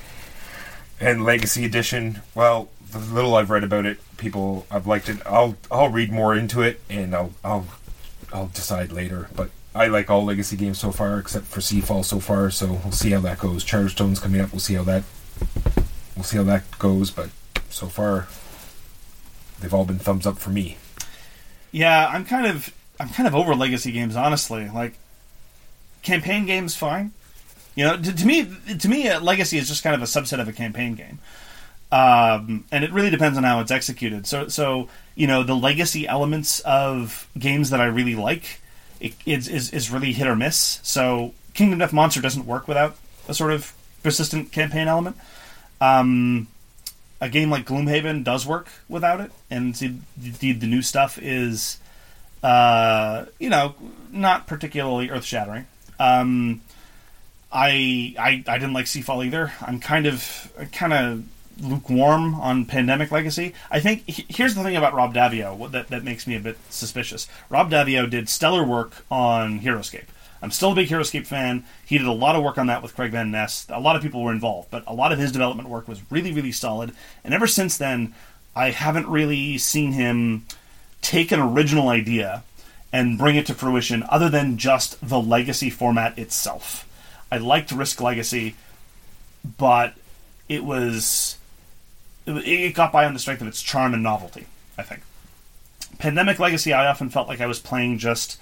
And Legacy Edition, well, the little I've read about it, people, I've liked it. I'll, I'll read more into it, and I'll, I'll, I'll decide later. But I like all Legacy games so far, except for Seafall so far. So we'll see how that goes. Charterstone's coming up. We'll see how that, we'll see how that goes. But so far, they've all been thumbs up for me. Yeah, I'm kind of, I'm kind of over Legacy games, honestly. Like, campaign games, fine. You know, to, to me, to me, a Legacy is just kind of a subset of a campaign game, um, and it really depends on how it's executed. So, so you know, the Legacy elements of games that I really like it, is, is is really hit or miss. So, Kingdom Death Monster doesn't work without a sort of persistent campaign element. Um, a game like Gloomhaven does work without it, and indeed the new stuff is, uh, you know, not particularly earth-shattering. Um, I, I I didn't like Seafall either. I'm kind of kind of lukewarm on Pandemic Legacy. I think here's the thing about Rob Davio that that makes me a bit suspicious. Rob Davio did stellar work on HeroScape. I'm still a big HeroScape fan. He did a lot of work on that with Craig Van Ness. A lot of people were involved, but a lot of his development work was really, really solid. And ever since then, I haven't really seen him take an original idea and bring it to fruition other than just the Legacy format itself. I liked Risk Legacy, but it was it got by on the strength of its charm and novelty, I think. Pandemic Legacy, I often felt like I was playing just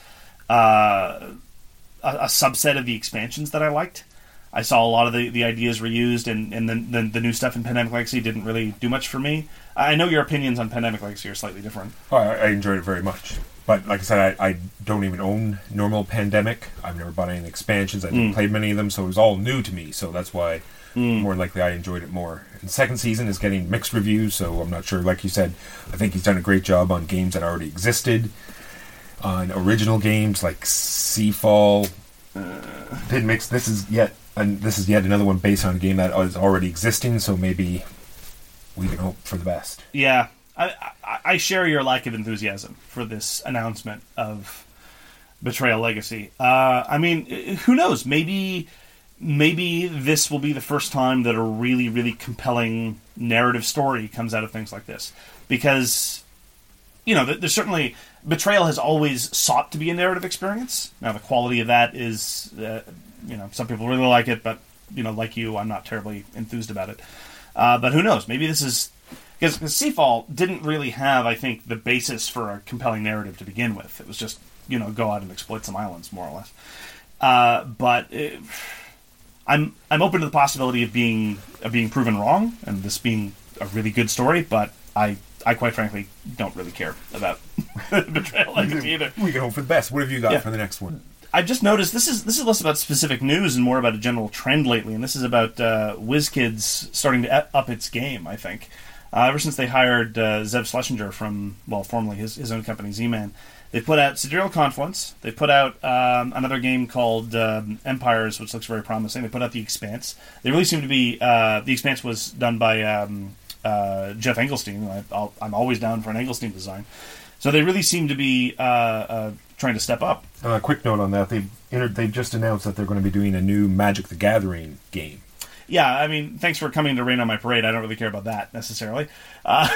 uh, a, a subset of the expansions that I liked. I saw a lot of the, the ideas reused, and, and the, the, the new stuff in Pandemic Legacy didn't really do much for me. I know your opinions on Pandemic Legacy are slightly different. Oh, I, I enjoyed it very much. But like I said, I, I don't even own normal Pandemic. I've never bought any expansions. I didn't Mm. play many of them, so it was all new to me. So that's why Mm. more likely I enjoyed it more. And the second season is getting mixed reviews, so I'm not sure. Like you said, I think he's done a great job on games that already existed, on original games like Seafall. Uh, did mix. This is yet and this is yet another one based on a game that is already existing. So maybe we can hope for the best. Yeah. I, I, I share your lack of enthusiasm for this announcement of Betrayal Legacy. Uh, I mean, who knows? Maybe maybe this will be the first time that a really, really compelling narrative story comes out of things like this. Because, you know, there's certainly... Betrayal has always sought to be a narrative experience. Now, the quality of that is, uh, you know, some people really like it, but, you know, like you, I'm not terribly enthused about it. Uh, but who knows? Maybe this is... Because Seafall didn't really have, I think, the basis for a compelling narrative to begin with. It was just, you know, go out and exploit some islands, more or less. Uh, but it, I'm I'm open to the possibility of being of being proven wrong, and this being a really good story. But I, I quite frankly don't really care about Betrayal Legacy either. We can hope for the best. What have you got Yeah. for the next one? I've just noticed this is this is less about specific news and more about a general trend lately, and this is about uh, WizKids starting to up its game, I think. Uh, ever since they hired uh, Zev Schlesinger from, well, formerly his, his own company, Z-Man, they put out Sidereal Confluence. They put out um, another game called um, Empires, which looks very promising. They put out The Expanse. They really seem to be... Uh, The Expanse was done by um, uh, Jeff Engelstein. I, I'll, I'm always down for an Engelstein design. So they really seem to be uh, uh, trying to step up. A uh, quick note on that. They've, entered, they've just announced that they're going to be doing a new Magic the Gathering game. Yeah, I mean, thanks for coming to rain on my parade. I don't really care about that necessarily, uh,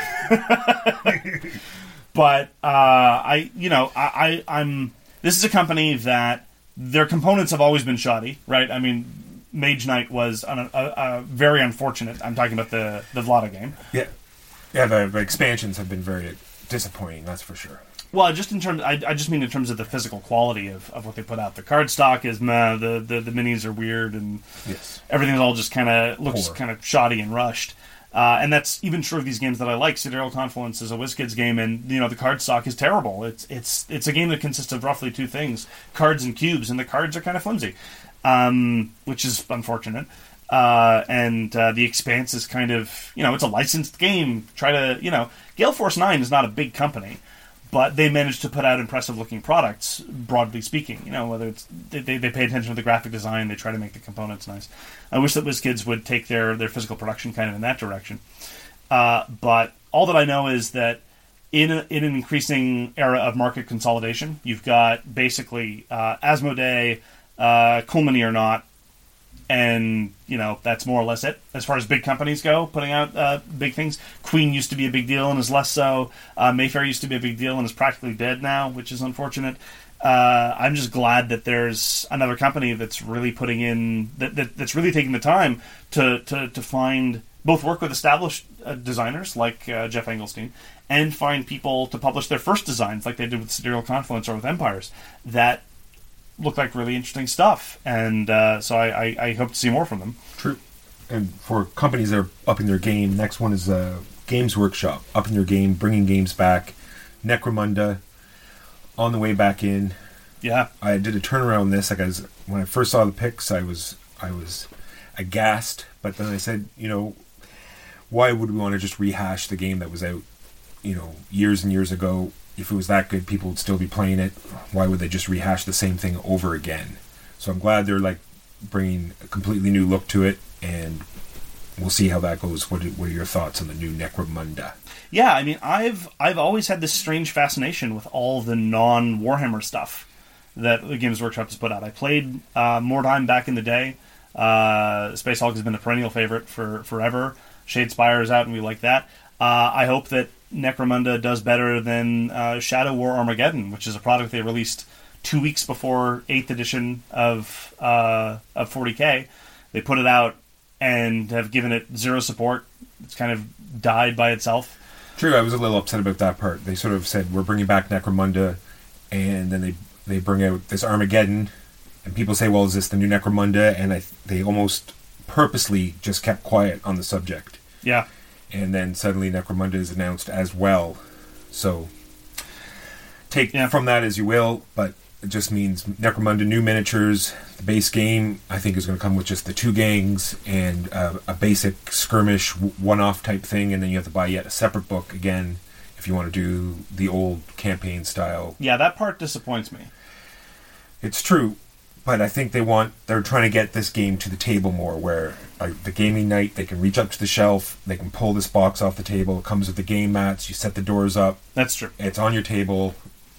but uh, I, you know, I, I, I'm. This is a company that their components have always been shoddy, right? I mean, Mage Knight was an, a, a very unfortunate. I'm talking about the the Vlada game. Yeah, Yeah, the, the expansions have been very disappointing, that's for sure. Well, just in terms, I, I just mean in terms of the physical quality of, of what they put out. The card stock is meh, the, the, the minis are weird, and yes. everything's all just kind of looks kind of shoddy and rushed. Uh, and that's even true of these games that I like. Sidereal Confluence is a WizKids game, and you know the card stock is terrible. It's it's it's a game that consists of roughly two things: cards and cubes, and the cards are kind of flimsy, um, which is unfortunate. Uh, and uh, the Expanse is kind of, you know, it's a licensed game. Try to, you know, Gale Force nine is not a big company, but they managed to put out impressive-looking products, broadly speaking. You know, whether it's they, they, they pay attention to the graphic design, they try to make the components nice. I wish that WizKids would take their, their physical production kind of in that direction. Uh, but all that I know is that in a, in an increasing era of market consolidation, you've got basically uh, Asmodee, uh, Coolmini or not, and, you know, that's more or less it. As far as big companies go, putting out uh, big things. Queen used to be a big deal and is less so. Uh, Mayfair used to be a big deal and is practically dead now, which is unfortunate. Uh, I'm just glad that there's another company that's really putting in, that, that that's really taking the time to, to, to find, both work with established uh, designers like uh, Jeff Engelstein, and find people to publish their first designs like they did with Sidereal Confluence or with Empires, that look like really interesting stuff, and uh, so I, I, I hope to see more from them. True. And for companies that are upping their game, next one is uh, Games Workshop, upping their game, bringing games back. Necromunda, on the way back in. Yeah. I did a turnaround on this. Like I was, when I first saw the pics, I was I was aghast, but then I said, you know, why would we want to just rehash the game that was out, you know, years and years ago? If it was that good, people would still be playing it. Why would they just rehash the same thing over again? So I'm glad they're like bringing a completely new look to it, and we'll see how that goes. What are, what are your thoughts on the new Necromunda? Yeah, I mean, I've I've always had this strange fascination with all the non-Warhammer stuff that the Games Workshop has put out. I played uh, Mordheim back in the day. Uh, Space Hulk has been a perennial favorite for forever. Shadespire is out, and we like that. Uh, I hope that Necromunda does better than uh, Shadow War Armageddon, which is a product they released two weeks before eighth edition of uh, of forty K. They put it out and have given it zero support. It's kind of died by itself. True, I was a little upset about that part. They sort of said, we're bringing back Necromunda, and then they they bring out this Armageddon, and people say, well, is this the new Necromunda? And I, they almost purposely just kept quiet on the subject. Yeah. And then suddenly Necromunda is announced as well. So take yeah. from that as you will, but it just means Necromunda, new miniatures. The base game, I think, is going to come with just the two gangs and uh, a basic skirmish one-off type thing, and then you have to buy yet a separate book again if you want to do the old campaign style. Yeah, that part disappoints me. It's true, but I think they want, they're trying to get this game to the table more, where like the gaming night, they can reach up to the shelf, they can pull this box off the table, it comes with the game mats, you set the doors up. That's true. It's on your table.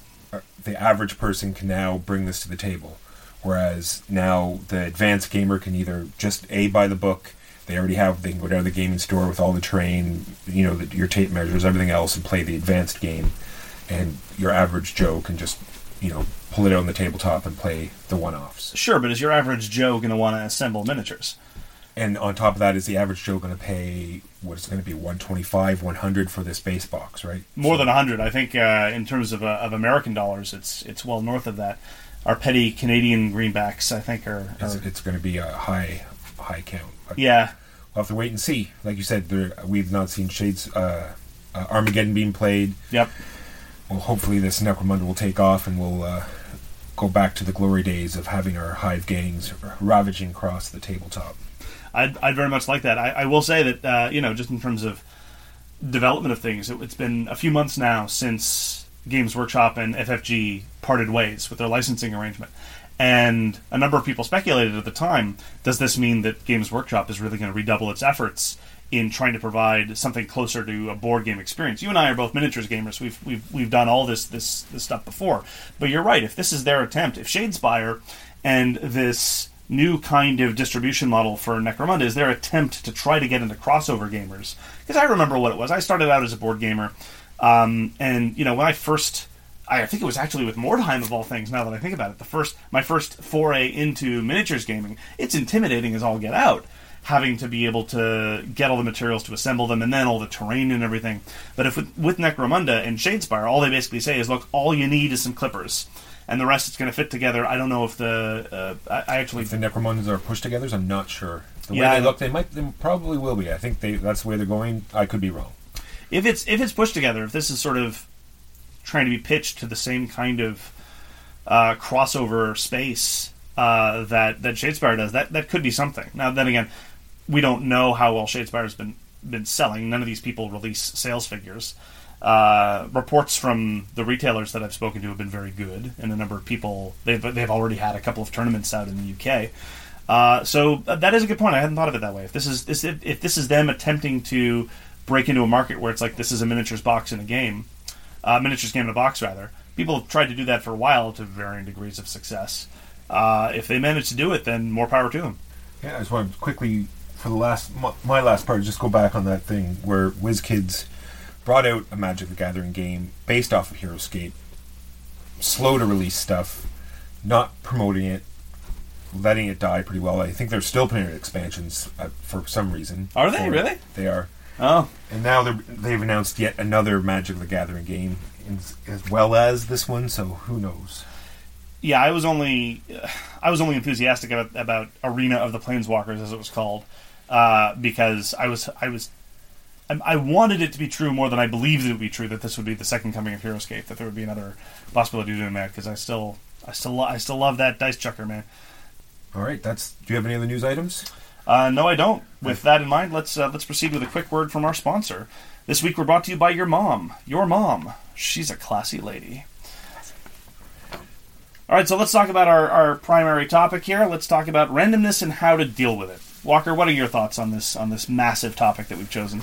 The average person can now bring this to the table, whereas now the advanced gamer can either just A, buy the book, they already have, they can go down to the gaming store with all the terrain, you know, the, your tape measures, everything else, and play the advanced game, and your average Joe can just, you know, pull it out on the tabletop and play the one-offs. Sure, but is your average Joe going to want to assemble miniatures? And on top of that, is the average Joe going to pay, what is going to be, one twenty-five, one hundred for this base box, right? More so, than one hundred. I think uh, in terms of, uh, of American dollars, it's it's well north of that. Our petty Canadian greenbacks, I think, are... are it's, it's going to be a high high count. But yeah. We'll have to wait and see. Like you said, there, we've not seen Shades uh, uh, Armageddon being played. Yep. Well, hopefully this Necromunda will take off, and we'll uh, go back to the glory days of having our hive gangs ravaging across the tabletop. I'd, I'd very much like that. I, I will say that, uh, you know, just in terms of development of things, it, it's been a few months now since Games Workshop and F F G parted ways with their licensing arrangement. And a number of people speculated at the time, does this mean that Games Workshop is really going to redouble its efforts in trying to provide something closer to a board game experience? You and I are both miniatures gamers. We've we've we've done all this this this stuff before. But you're right. If this is their attempt, if Shadespire and this new kind of distribution model for Necromunda is their attempt to try to get into crossover gamers, because I remember what it was. I started out as a board gamer, um, and you know when I first, I think it was actually with Mordheim of all things. Now that I think about it, the first my first foray into miniatures gaming, it's intimidating as all get out. having to be able to get all the materials to assemble them, and then all the terrain and everything. But if with, with Necromunda and Shadespire, all they basically say is, look, all you need is some clippers, and the rest is going to fit together. I don't know if the uh, I, I actually if the Necromundas are push togethers, I'm not sure. The yeah, way they look, they might, they probably will be. I think they that's the way they're going. I could be wrong. If it's if it's pushed together, if this is sort of trying to be pitched to the same kind of uh, crossover space uh, that that Shadespire does, that that could be something. Now, then again, we don't know how well Shadespire's been been selling. None of these people release sales figures. Uh, reports from the retailers that I've spoken to have been very good, and a number of people they've they've already had a couple of tournaments out in the U K. Uh, so that is a good point. I hadn't thought of it that way. If this is this, if, if this is them attempting to break into a market where it's like this is a miniatures box in a game, uh, miniatures game in a box rather, people have tried to do that for a while to varying degrees of success. Uh, if they manage to do it, then more power to them. Yeah, I just want to quickly for the last my, my last part just go back on that thing where WizKids brought out a Magic the Gathering game based off of HeroScape, slow to release stuff, not promoting it, letting it die pretty well. I think they're still putting out expansions uh, for some reason. Are they for, really? They are. Oh, and now they're, they've announced yet another Magic the Gathering game, as well as this one. So who knows? Yeah, I was only uh, I was only enthusiastic about, about Arena of the Planeswalkers, as it was called, uh, because I was I was I, I wanted it to be true more than I believed it would be true that this would be the second coming of HeroScape, that there would be another possibility of doing that, because I still I still lo- I still love that dice chucker, man. All right, that's. Do you have any other news items? Uh, no, I don't. With that in mind, let's uh, let's proceed with a quick word from our sponsor. This week we're brought to you by your mom. Your mom. She's a classy lady. All right, so let's talk about our, our primary topic here. Let's talk about randomness and how to deal with it. Walker, what are your thoughts on this on this massive topic that we've chosen?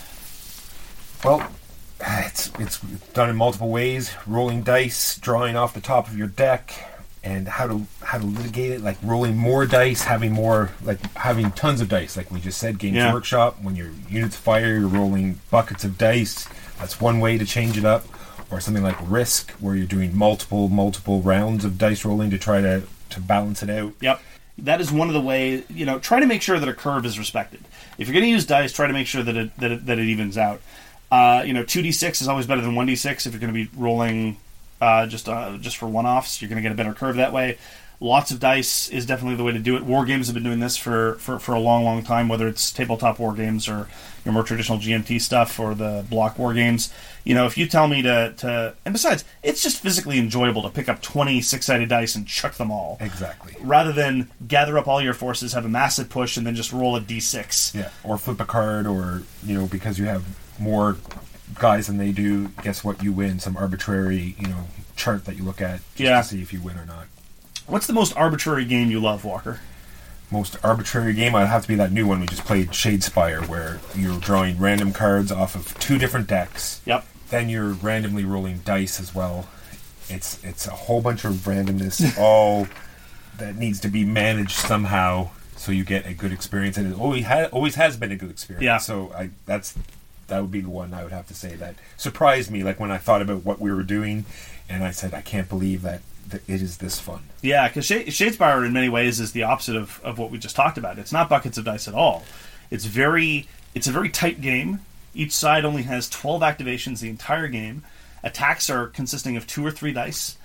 Well, it's it's done in multiple ways. Rolling dice, drawing off the top of your deck, and how to how to litigate it, like rolling more dice, having more, like having tons of dice, like we just said, Games Yeah. Workshop. When your units fire, you're rolling buckets of dice. That's one way to change it up. Or something like Risk, where you're doing multiple, multiple rounds of dice rolling to try to, to balance it out. Yep. That is one of the ways, you know, try to make sure that a curve is respected. If you're going to use dice, try to make sure that it, that it, that it evens out. Uh, you know, two d six is always better than one d six if you're going to be rolling uh, just uh, just for one-offs. You're going to get a better curve that way. Lots of dice is definitely the way to do it. War games have been doing this for, for, for a long, long time, whether it's tabletop war games or your more traditional G M T stuff or the block war games. You know, if you tell me to, to... And besides, it's just physically enjoyable to pick up twenty six-sided dice and chuck them all. Exactly. Rather than gather up all your forces, have a massive push, and then just roll a d six. Yeah, or flip a card, or, you know, because you have more guys than they do, guess what, you win. Some arbitrary, you know, chart that you look at just Yeah. to see if you win or not. What's the most arbitrary game you love, Walker? Most arbitrary game, I'd have to be that new one we just played, Shadespire, where you're drawing random cards off of two different decks. Yep. Then you're randomly rolling dice as well. It's it's a whole bunch of randomness, all that needs to be managed somehow so you get a good experience. And it always, ha- always has been a good experience. Yeah. So I that's that would be the one I would have to say that surprised me, like when I thought about what we were doing, and I said, I can't believe that, that it is this fun. Yeah, because Sh- Shadespire in many ways is the opposite of, of what we just talked about. It's not buckets of dice at all. It's very it's a very tight game. Each side only has twelve activations the entire game. Attacks are consisting of two or three dice,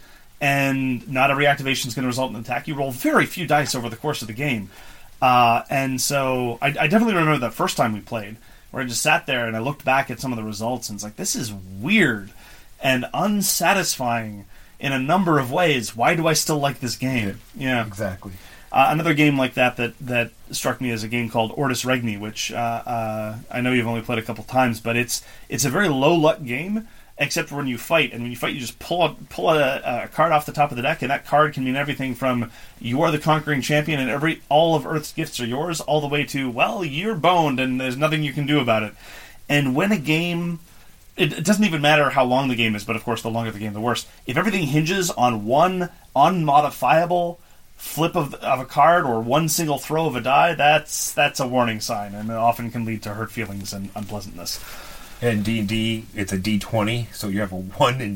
and not every activation is going to result in an attack. You roll very few dice over the course of the game. Uh, and so I, I definitely remember that first time we played, where I just sat there and I looked back at some of the results and it's like, this is weird and unsatisfying in a number of ways. Why do I still like this game? Yeah, Exactly. Uh, another game like that, that that struck me as a game called Ortus Regni, which uh, uh, I know you've only played a couple times, but it's it's a very low luck game, except for when you fight. And when you fight, you just pull a, pull a, a card off the top of the deck, and that card can mean everything from you are the conquering champion and every all of Earth's gifts are yours, all the way to, well, you're boned and there's nothing you can do about it. And when a game... It, it doesn't even matter how long the game is, but of course the longer the game, the worse. If everything hinges on one unmodifiable flip of, of a card or one single throw of a die, that's that's a warning sign, and it often can lead to hurt feelings and unpleasantness. And D and D, it's a D twenty, so you have a one in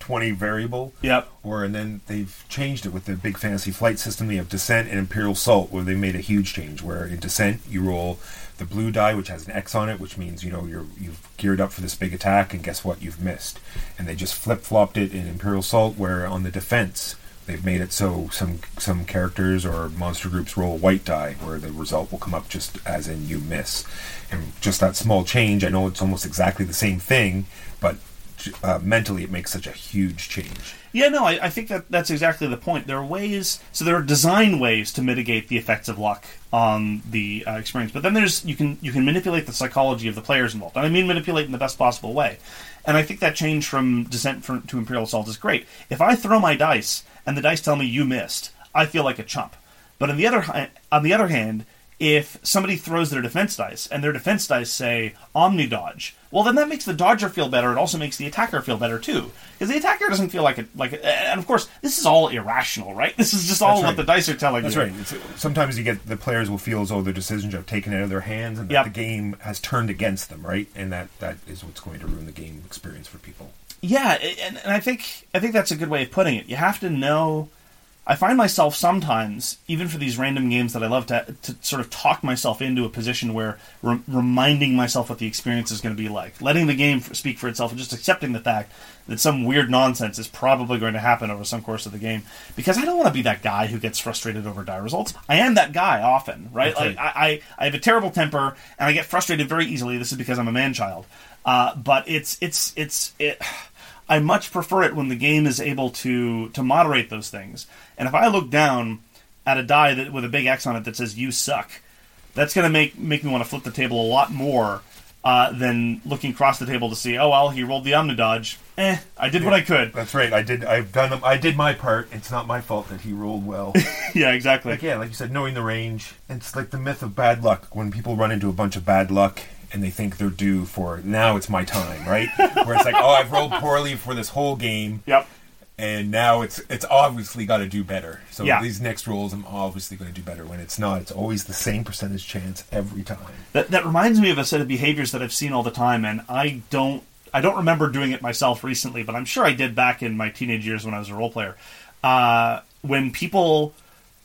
twenty variable. Yep. Or and then they've changed it with the Big Fantasy Flight system. They have Descent and Imperial Assault, where they made a huge change. Where in Descent you roll the blue die, which has an X on it, which means you know you're you've geared up for this big attack, and guess what? You've missed. And they just flip flopped it in Imperial Assault, where on the defense they've made it so some some characters or monster groups roll a white die, where the result will come up just as in you miss. And just that small change, I know it's almost exactly the same thing, but uh, mentally it makes such a huge change. Yeah, no, I, I think that that's exactly the point. There are ways, so there are design ways to mitigate the effects of luck on the uh, experience, but then there's you can you can manipulate the psychology of the players involved, and I mean manipulate in the best possible way. And I think that change from Descent from, to Imperial Assault is great. If I throw my dice and the dice tell me you missed, I feel like a chump. But on the other on the other hand, if somebody throws their defense dice and their defense dice say Omni Dodge, well then that makes the dodger feel better. It also makes the attacker feel better too, because the attacker doesn't feel like it. Like, it, and of course, this is all irrational, right? This is just all That's what right. the dice are telling That's you. right. It's, sometimes you get the players will feel as though their decisions are taken out of their hands, and that Yep. the game has turned against them, right? And that, that is what's going to ruin the game experience for people. Yeah, and, and I think I think that's a good way of putting it. You have to know. I find myself sometimes, even for these random games that I love, to to sort of talk myself into a position where re- reminding myself what the experience is going to be like, letting the game f- speak for itself, and just accepting the fact that some weird nonsense is probably going to happen over some course of the game. Because I don't want to be that guy who gets frustrated over die results. I am that guy often, right? Okay. Like I, I, I have a terrible temper and I get frustrated very easily. This is because I'm a man-child. Uh, but it's it's it's it. I much prefer it when the game is able to to moderate those things. And if I look down at a die that with a big X on it that says "you suck," that's going to make make me want to flip the table a lot more uh, than looking across the table to see, oh well, he rolled the Omni Dodge. Eh, I did what I could. That's right. I did. I've done. I did my part. It's not my fault that he rolled well. Yeah, exactly. Like yeah, like you said, knowing the range. It's like the myth of bad luck. When people run into a bunch of bad luck and they think they're due for now it's my time, right? Where it's like, oh, I've rolled poorly for this whole game. Yep. And now it's it's obviously got to do better. So Yeah. these next rolls, I'm obviously going to do better. When it's not, it's always the same percentage chance every time. That that reminds me of a set of behaviors that I've seen all the time, and I don't I don't remember doing it myself recently, but I'm sure I did back in my teenage years when I was a role player. Uh, when people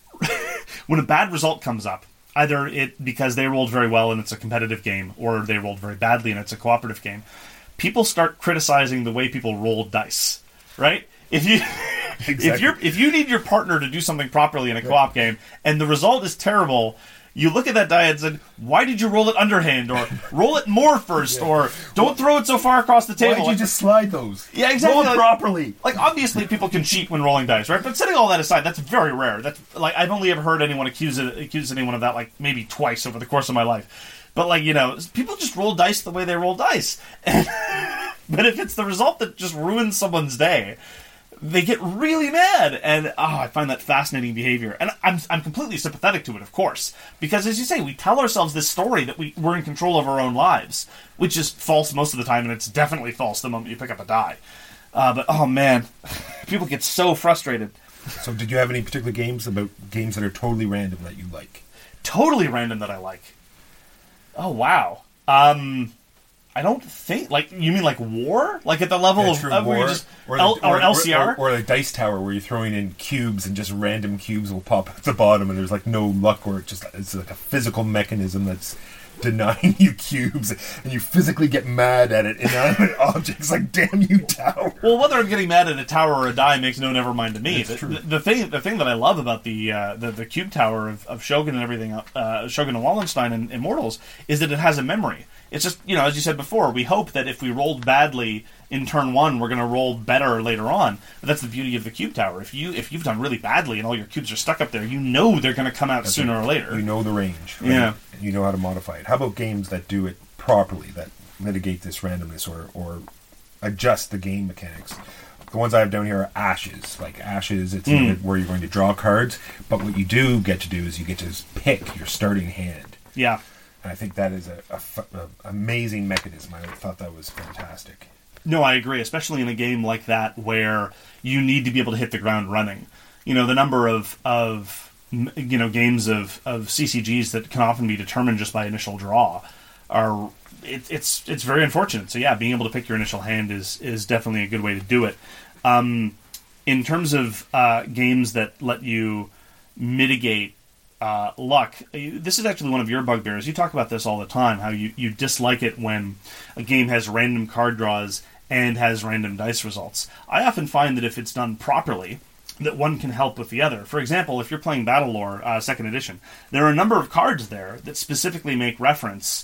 when a bad result comes up, either it because they rolled very well and it's a competitive game, or they rolled very badly and it's a cooperative game, people start criticizing the way people roll dice, right? If you Exactly. if you if you need your partner to do something properly in a co-op game and the result is terrible, you look at that die and say, why did you roll it underhand, or roll it more first, or don't throw it so far across the table. Why'd you Like- just slide those? Yeah, exactly. Roll it Like- properly. Like, obviously, people can cheat when rolling dice, right? But setting all that aside, that's very rare. That's like I've only ever heard anyone accuse it, accuse anyone of that like maybe twice over the course of my life. But like you know, people just roll dice the way they roll dice. But if it's the result that just ruins someone's day, they get really mad, and oh, I find that fascinating behavior. And I'm I'm completely sympathetic to it, of course, because as you say, we tell ourselves this story that we we're in control of our own lives, which is false most of the time, and it's definitely false the moment you pick up a die. Uh, but oh man, people get so frustrated. So, did you have any particular games about games that are totally random that you like? Totally random that I like. Oh wow. Um, I don't think like you mean like war, like at the level Yeah, of, true, of where you war, just or, L, the, or, L C R. or, or, or the dice tower where you're throwing in cubes and just random cubes will pop at the bottom, and there's like no luck, or it just it's like a physical mechanism that's denying you cubes, and you physically get mad at it. Inanimate objects, like damn you, tower. Well, whether I'm getting mad at a tower or a die makes no never mind to me. That's The, true. the, the thing, the thing that I love about the uh, the, the cube tower of, of Shogun and everything, uh, Shogun and Wallenstein and Immortals, is that it has a memory. It's just, you know, as you said before, we hope that if we rolled badly in turn one, we're going to roll better later on. But that's the beauty of the cube tower. If you if you've done really badly and all your cubes are stuck up there, you know they're going to come out That's sooner it. or later. You know the range, right? Yeah. And you know how to modify it. How about games that do it properly, that mitigate this randomness or or adjust the game mechanics? The ones I have down here are Ashes. Like Ashes, it's Mm. a bit where you're going to draw cards, but what you do get to do is you get to pick your starting hand. Yeah. And I think that is a, a fu- a amazing mechanism. I thought that was fantastic. No, I agree, especially in a game like that where you need to be able to hit the ground running. You know, the number of, of m- you know, games of, of C C Gs that can often be determined just by initial draw are, it, it's it's very unfortunate. So yeah, being able to pick your initial hand is, is definitely a good way to do it. Um, in terms of uh, games that let you mitigate uh, luck, this is actually one of your bugbears. You talk about this all the time, how you, you dislike it when a game has random card draws and has random dice results. I often find that if it's done properly, that one can help with the other. For example, if you're playing Battlelore uh, second Edition, there are a number of cards there that specifically make reference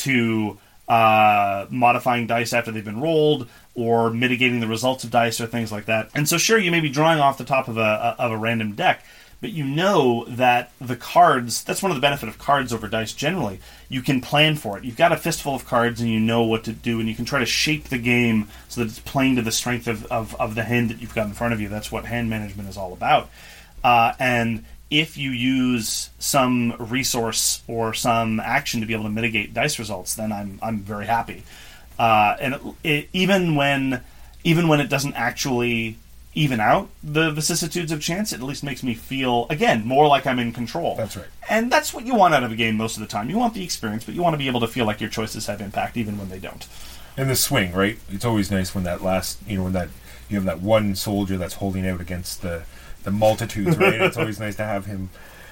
to uh, modifying dice after they've been rolled, or mitigating the results of dice, or things like that. And so sure, you may be drawing off the top of a, of a random deck, but you know that the cards, that's one of the benefits of cards over dice generally. You can plan for it. You've got a fistful of cards and you know what to do, and you can try to shape the game so that it's playing to the strength of, of, of the hand that you've got in front of you. That's what hand management is all about. Uh, and if you use some resource or some action to be able to mitigate dice results, then I'm I'm very happy. Uh, and it, it, even when even when it doesn't actually even out the vicissitudes of chance, it at least makes me feel, again, more like I'm in control. That's right. And that's what you want out of a game most of the time. You want the experience, but you want to be able to feel like your choices have impact even when they don't. And the swing, right? It's always nice when that last, you know, when that you have that one soldier that's holding out against the, the multitudes, right? It's always nice to have him,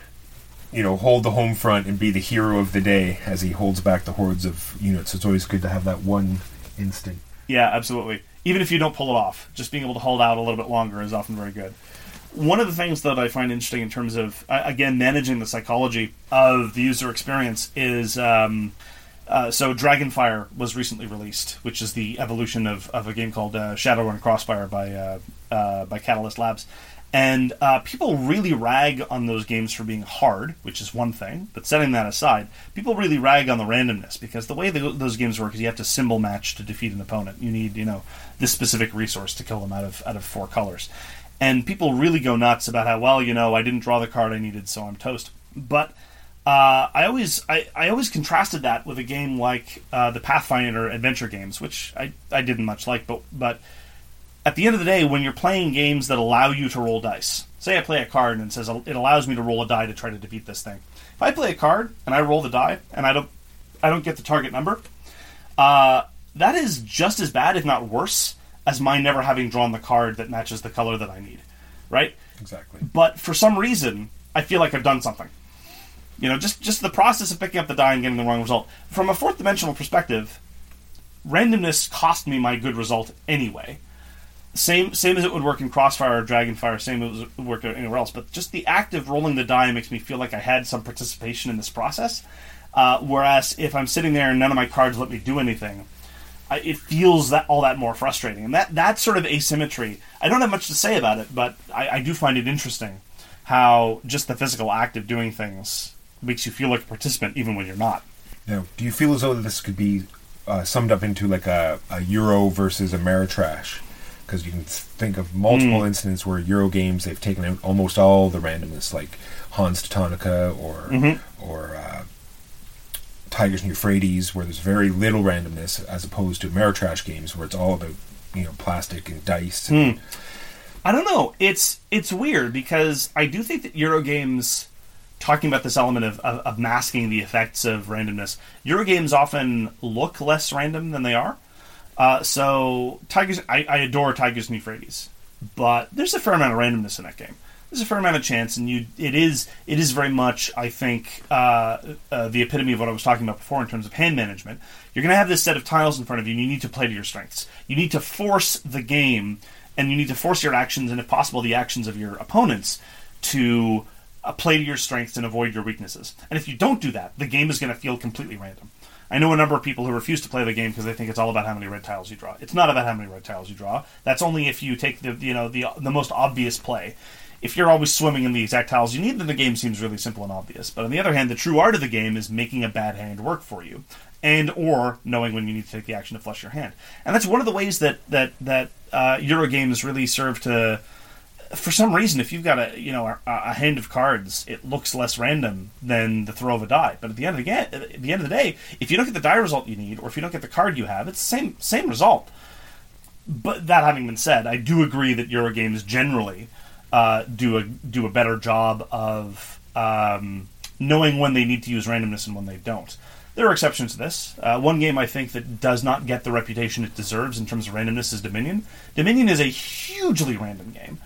you know, hold the home front and be the hero of the day as he holds back the hordes of units. It's always good to have that one instant. Yeah, absolutely. Even if you don't pull it off, just being able to hold out a little bit longer is often very good. One of the things that I find interesting in terms of, uh, again, managing the psychology of the user experience is, um, uh, so Dragonfire was recently released, which is the evolution of, of a game called uh, Shadowrun Crossfire by uh, uh, by Catalyst Labs. And uh, people really rag on those games for being hard, which is one thing. But setting that aside, people really rag on the randomness, because the way the, those games work is you have to symbol match to defeat an opponent. You need, you know, this specific resource to kill them out of out of four colors. And people really go nuts about how, well, you know, I didn't draw the card I needed, so I'm toast. But uh, I always I, I always contrasted that with a game like uh, the Pathfinder adventure games, which I, I didn't much like, but but. At the end of the day, when you're playing games that allow you to roll dice, say I play a card and it says it allows me to roll a die to try to defeat this thing. If I play a card and I roll the die and I don't, I don't get the target number, uh, that is just as bad, if not worse, as my never having drawn the card that matches the color that I need, right? Exactly. But for some reason, I feel like I've done something. You know, just just the process of picking up the die and getting the wrong result. From a fourth dimensional perspective, randomness cost me my good result anyway. Same same as it would work in Crossfire or Dragonfire, same as it would work anywhere else. But just the act of rolling the die makes me feel like I had some participation in this process. Uh, whereas if I'm sitting there and none of my cards let me do anything, I, it feels that all that more frustrating. And that, that sort of asymmetry, I don't have much to say about it, but I, I do find it interesting how just the physical act of doing things makes you feel like a participant even when you're not. Now, do you feel as though this could be uh, summed up into like a, a Euro versus Ameritrash? Because you can think of multiple mm. incidents where Euro games, they've taken out almost all the randomness, like Hans Teutonica or mm-hmm. or uh, Tigers and Euphrates, where there's very little randomness, as opposed to Ameritrash games, where it's all about, you know, plastic and dice. And mm. I don't know. It's it's weird, because I do think that Euro games, talking about this element of, of, of masking the effects of randomness, Euro games often look less random than they are. Uh, so, Tigers, I, I adore Tigers and Euphrates, but there's a fair amount of randomness in that game. There's a fair amount of chance, and you it is it is very much, I think, uh, uh, the epitome of what I was talking about before in terms of hand management. You're going to have this set of tiles in front of you, and you need to play to your strengths. You need to force the game, and you need to force your actions, and if possible, the actions of your opponents, to uh, play to your strengths and avoid your weaknesses. And if you don't do that, the game is going to feel completely random. I know a number of people who refuse to play the game because they think it's all about how many red tiles you draw. It's not about how many red tiles you draw. That's only if you take the you know the the most obvious play. If you're always swimming in the exact tiles you need, then the game seems really simple and obvious. But on the other hand, the true art of the game is making a bad hand work for you, and or knowing when you need to take the action to flush your hand. And that's one of the ways that that that uh, Euro games really serve to. For some reason, if you've got a you know a, a hand of cards, it looks less random than the throw of a die. But at the end of the game, at the end of the day, if you don't get the die result you need, or if you don't get the card you have, it's the same same result. But that having been said, I do agree that Euro games generally uh, do a do a better job of um, knowing when they need to use randomness and when they don't. There are exceptions to this. Uh, one game I think that does not get the reputation it deserves in terms of randomness is Dominion. Dominion is a hugely random game,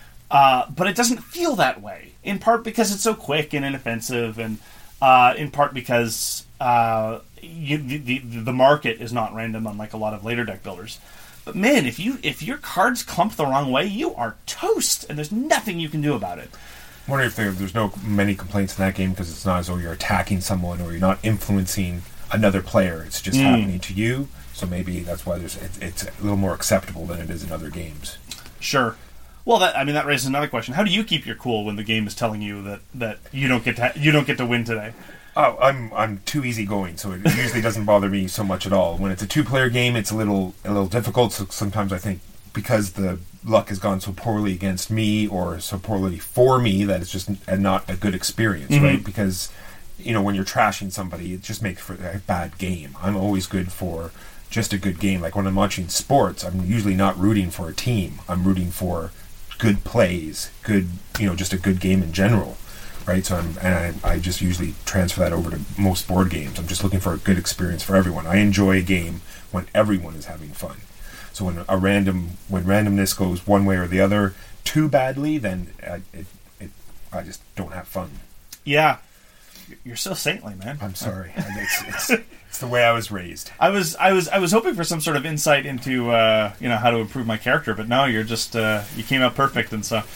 uh, but it doesn't feel that way, in part because it's so quick and inoffensive, and uh, in part because uh, you, the, the the market is not random, unlike a lot of later deck builders. But man, if you if your cards clump the wrong way, you are toast, and there's nothing you can do about it. I wonder if there, there's no many complaints in that game because it's not as though you're attacking someone or you're not influencing another player. It's just mm. happening to you. So maybe that's why there's it, it's a little more acceptable than it is in other games. Sure. Well, that I mean that raises another question. How do you keep your cool when the game is telling you that, that you don't get to you don't get to win today? Oh, I'm I'm too easygoing, so it usually doesn't bother me so much at all. When it's a two-player game, it's a little a little difficult. So sometimes I think because the luck has gone so poorly against me or so poorly for me that it's just a, not a good experience, mm-hmm. right? Because, you know, when you're trashing somebody, it just makes for a bad game. I'm always good for just a good game. Like when I'm watching sports, I'm usually not rooting for a team. I'm rooting for good plays, good, you know, just a good game in general, right? So I'm, and I, I just usually transfer that over to most board games. I'm just looking for a good experience for everyone. I enjoy a game when everyone is having fun. So when a random, when randomness goes one way or the other too badly, then I, it, it, I just don't have fun. Yeah, you're so saintly, man. I'm sorry. it's, it's, it's the way I was raised. I was, I was, I was hoping for some sort of insight into, uh, you know, how to improve my character, but no, you're just, uh, you came out perfect, and so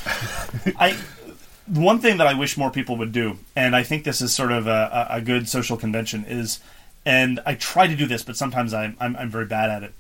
I. One thing that I wish more people would do, and I think this is sort of a, a good social convention, is, and I try to do this, but sometimes I'm, I'm, I'm very bad at it.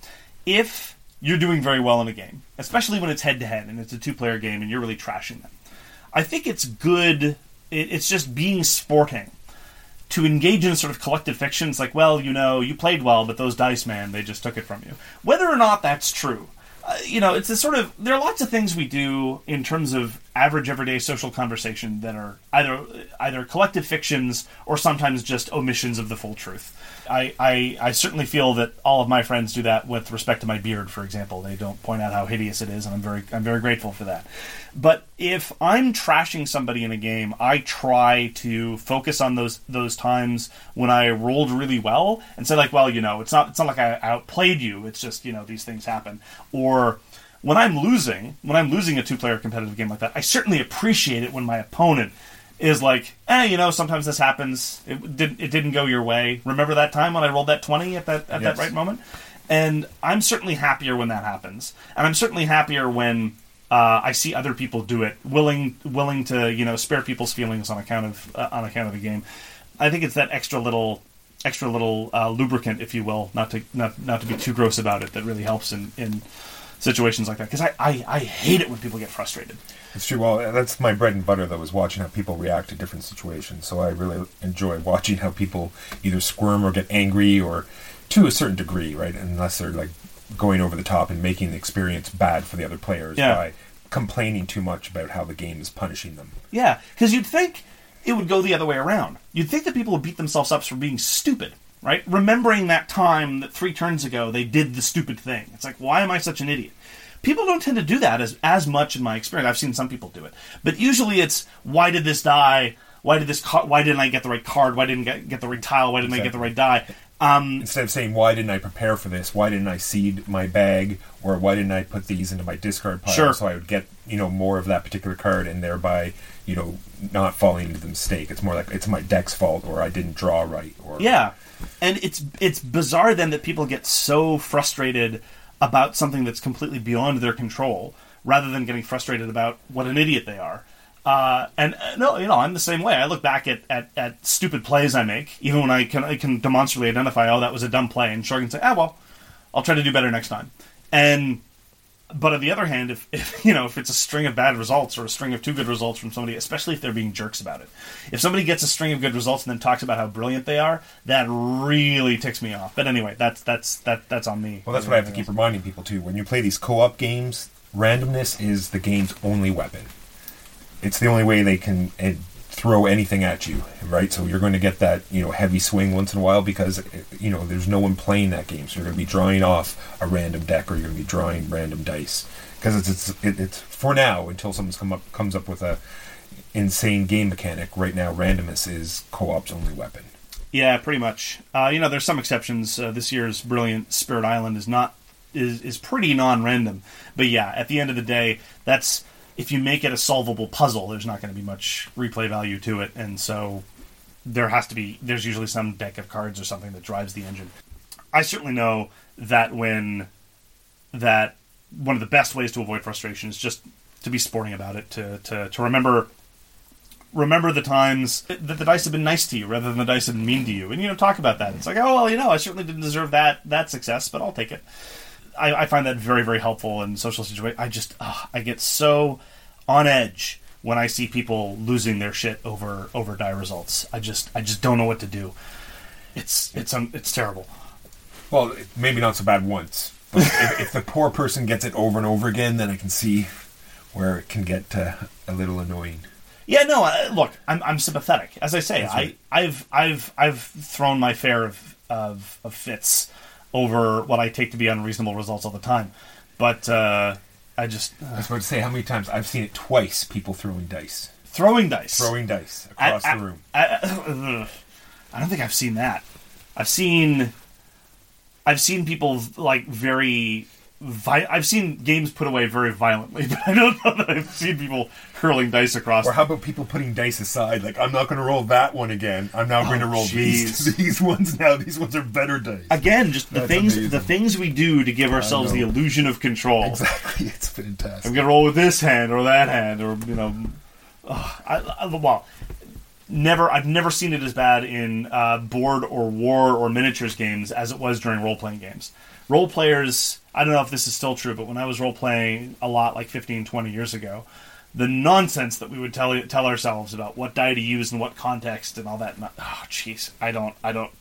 If you're doing very well in a game, especially when it's head-to-head and it's a two-player game and you're really trashing them, I think it's good, it, it's just being sporting, to engage in sort of collective fictions like, well, you know, you played well, but those dice, man, they just took it from you. Whether or not that's true, uh, you know, it's a sort of, there are lots of things we do in terms of average, everyday social conversation that are either either collective fictions or sometimes just omissions of the full truth. I, I, I certainly feel that all of my friends do that with respect to my beard, for example. They don't point out how hideous it is, and I'm very I'm very grateful for that. But if I'm trashing somebody in a game, I try to focus on those those times when I rolled really well and say, like, well, you know, it's not it's not like I outplayed you. It's just, you know, these things happen. Or when I'm losing, when I'm losing a two-player competitive game like that, I certainly appreciate it when my opponent is like, eh, you know, sometimes this happens. It didn't. It didn't go your way. Remember that time when I rolled that twenty at that at yes. that right moment? And I'm certainly happier when that happens, and I'm certainly happier when uh, I see other people do it, willing willing to, you know, spare people's feelings on account of uh, on account of the game. I think it's that extra little extra little uh, lubricant, if you will, not to not not to be too gross about it, that really helps in in situations like that. Because I, I I hate it when people get frustrated. It's true. Well, that's my bread and butter, though, is watching how people react to different situations. So I really enjoy watching how people either squirm or get angry, or to a certain degree, right? Unless they're like going over the top and making the experience bad for the other players yeah. by complaining too much about how the game is punishing them. Yeah, because you'd think it would go the other way around. You'd think that people would beat themselves up for being stupid, right? Remembering that time that three turns ago they did the stupid thing. It's like, why am I such an idiot? People don't tend to do that as as much in my experience. I've seen some people do it, but usually it's, why did this die? Why did this? Ca- why didn't I get the right card? Why didn't I get, get the right tile? Why didn't exactly. I get the right die? Um, Instead of saying, why didn't I prepare for this? Why didn't I seed my bag? Or why didn't I put these into my discard pile sure. so I would get, you know, more of that particular card, and thereby, you know, not falling into the mistake. It's more like, it's my deck's fault, or I didn't draw right. Or yeah, and it's it's bizarre then that people get so frustrated about something that's completely beyond their control, rather than getting frustrated about what an idiot they are. Uh, and uh, no, you know, I'm the same way. I look back at, at, at stupid plays I make, even when I can I can demonstrably identify, oh, that was a dumb play, and sure, I can say, ah, well, I'll try to do better next time. And but on the other hand, if, if you know, if it's a string of bad results or a string of two good results from somebody, especially if they're being jerks about it, if somebody gets a string of good results and then talks about how brilliant they are, that really ticks me off. But anyway, that's that's that that's on me. Well, that's what I have to keep reminding people too. When you play these co-op games, randomness is the game's only weapon. It's the only way they can uh, throw anything at you, right? So you're going to get that, you know, heavy swing once in a while because, you know, there's no one playing that game. So you're going to be drawing off a random deck, or you're going to be drawing random dice. Because it's it's, it, it's for now, until someone come up comes up with a insane game mechanic. Right now, randomness is co-op's only weapon. Yeah, pretty much. Uh, you know, there's some exceptions. Uh, this year's Brilliant Spirit Island is not is is pretty non-random. But yeah, at the end of the day, that's if you make it a solvable puzzle, there's not going to be much replay value to it, and so there has to be. There's usually some deck of cards or something that drives the engine. I certainly know that when that one of the best ways to avoid frustration is just to be sporting about it, to to to remember. Remember the times that the dice have been nice to you rather than the dice have been mean to you. And, you know, talk about that. It's like, oh, well, you know, I certainly didn't deserve that that success, but I'll take it. I, I find that very, very helpful in social situations. I just, uh, I get so on edge when I see people losing their shit over over die results. I just I just don't know what to do. It's it's um, it's terrible. Well, maybe not so bad once. But if, if the poor person gets it over and over again, then I can see where it can get uh, a little annoying. Yeah, no. Uh, look, I'm I'm sympathetic. As I say, right. I I've I've I've thrown my fair of, of of fits over what I take to be unreasonable results all the time, but uh, I just uh, I was about to say how many times I've seen it twice. People throwing dice, throwing dice, throwing dice across I, I, the room. I, I, I don't think I've seen that. I've seen I've seen people like very. Vi- I've seen games put away very violently, but I don't know that I've seen people hurling dice across. Or how about people putting dice aside? Like, I'm not going to roll that one again. I'm now oh, going to roll these these ones now. These ones are better dice. Again, just the That's things amazing. the things we do to give ourselves the illusion of control. Exactly, it's fantastic. I'm going to roll with this hand or that hand, or you know, oh, I, I, well, never. I've never seen it as bad in uh, board or war or miniatures games as it was during role playing games. Role players, I don't know if this is still true, but when I was role-playing a lot, like fifteen, twenty years ago, the nonsense that we would tell tell ourselves about what die to use and what context and all that, oh, jeez, I don't, I don't...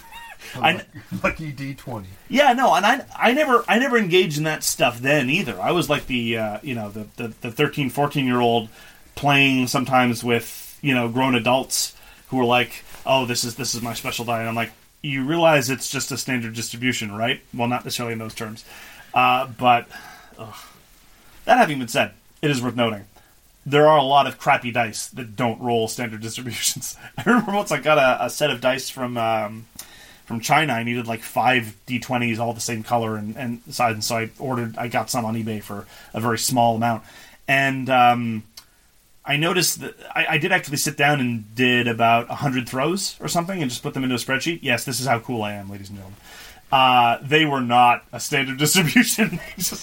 I, lucky D twenty. Yeah, no, and I I never I never engaged in that stuff then either. I was like the, uh, you know, the, the, the thirteen, fourteen-year-old playing sometimes with, you know, grown adults who were like, oh, this is this is my special die, and I'm like, you realize it's just a standard distribution, right? Well, not necessarily in those terms. Uh, but, ugh. That having been said, it is worth noting, there are a lot of crappy dice that don't roll standard distributions. I remember once I got a, a set of dice from um, from China. I needed like five D twenties, all the same color and, and size, and so I ordered, I got some on eBay for a very small amount. And um, I noticed that I, I did actually sit down and did about one hundred throws or something and just put them into a spreadsheet. Yes, this is how cool I am, ladies and gentlemen. Uh, they were not a standard distribution.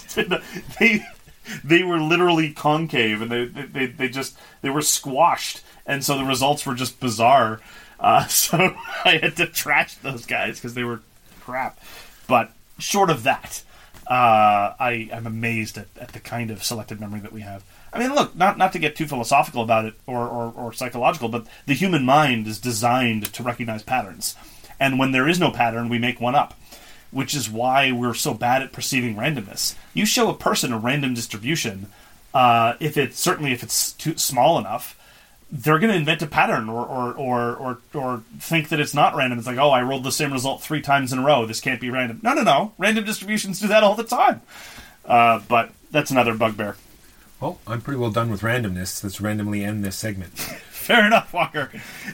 they they were literally concave, and they, they they just they were squashed, and so the results were just bizarre. Uh, so I had to trash those guys because they were crap. But short of that, uh, I I'm amazed at, at the kind of selected memory that we have. I mean, look, not not to get too philosophical about it or, or, or psychological, but the human mind is designed to recognize patterns. And when there is no pattern, we make one up, which is why we're so bad at perceiving randomness. You show a person a random distribution, uh, if it's certainly if it's too small enough, they're going to invent a pattern or or, or or or think that it's not random. It's like, oh, I rolled the same result three times in a row. This can't be random. No, no, no. Random distributions do that all the time. Uh, but that's another bugbear. Well, I'm pretty well done with randomness. Let's randomly end this segment. Fair enough, Walker.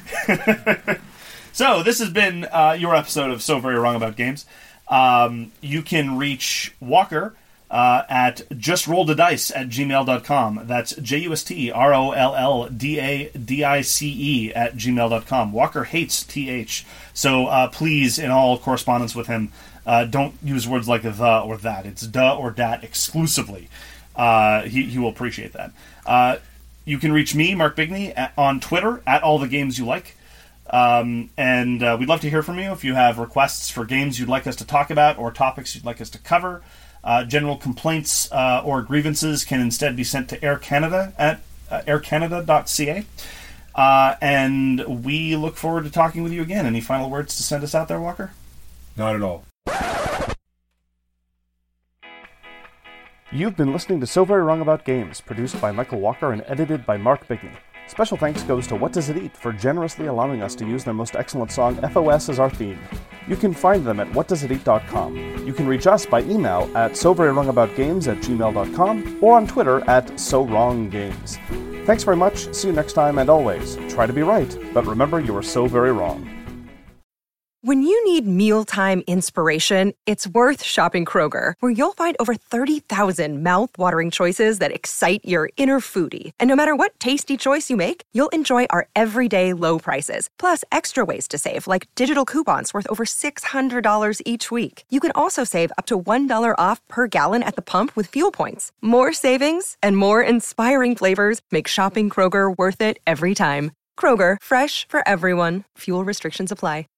So, this has been uh, your episode of So Very Wrong About Games. Um, you can reach Walker uh, at justrolledadice at gmail dot com. That's J U S T R O L L D A D I C E at gmail dot com. Walker hates T H. So, uh, please, in all correspondence with him, uh, don't use words like the or that. It's duh or dat exclusively. Uh, he, he will appreciate that. Uh, you can reach me, Mark Bigney, at, on Twitter, at all the games you like. Um, and uh, we'd love to hear from you if you have requests for games you'd like us to talk about or topics you'd like us to cover. Uh, general complaints uh, or grievances can instead be sent to Air Canada at uh, air canada dot c a. Uh, and we look forward to talking with you again. Any final words to send us out there, Walker? Not at all. You've been listening to So Very Wrong About Games, produced by Michael Walker and edited by Mark Bigney. Special thanks goes to What Does It Eat for generously allowing us to use their most excellent song, F O S, as our theme. You can find them at what does it eat dot com. You can reach us by email at so very wrong about games at gmail dot com or on Twitter at so wrong games. Thanks very much, see you next time, and always, try to be right, but remember you are so very wrong. When you need mealtime inspiration, it's worth shopping Kroger, where you'll find over thirty thousand mouth-watering choices that excite your inner foodie. And no matter what tasty choice you make, you'll enjoy our everyday low prices, plus extra ways to save, like digital coupons worth over six hundred dollars each week. You can also save up to one dollar off per gallon at the pump with fuel points. More savings and more inspiring flavors make shopping Kroger worth it every time. Kroger, fresh for everyone. Fuel restrictions apply.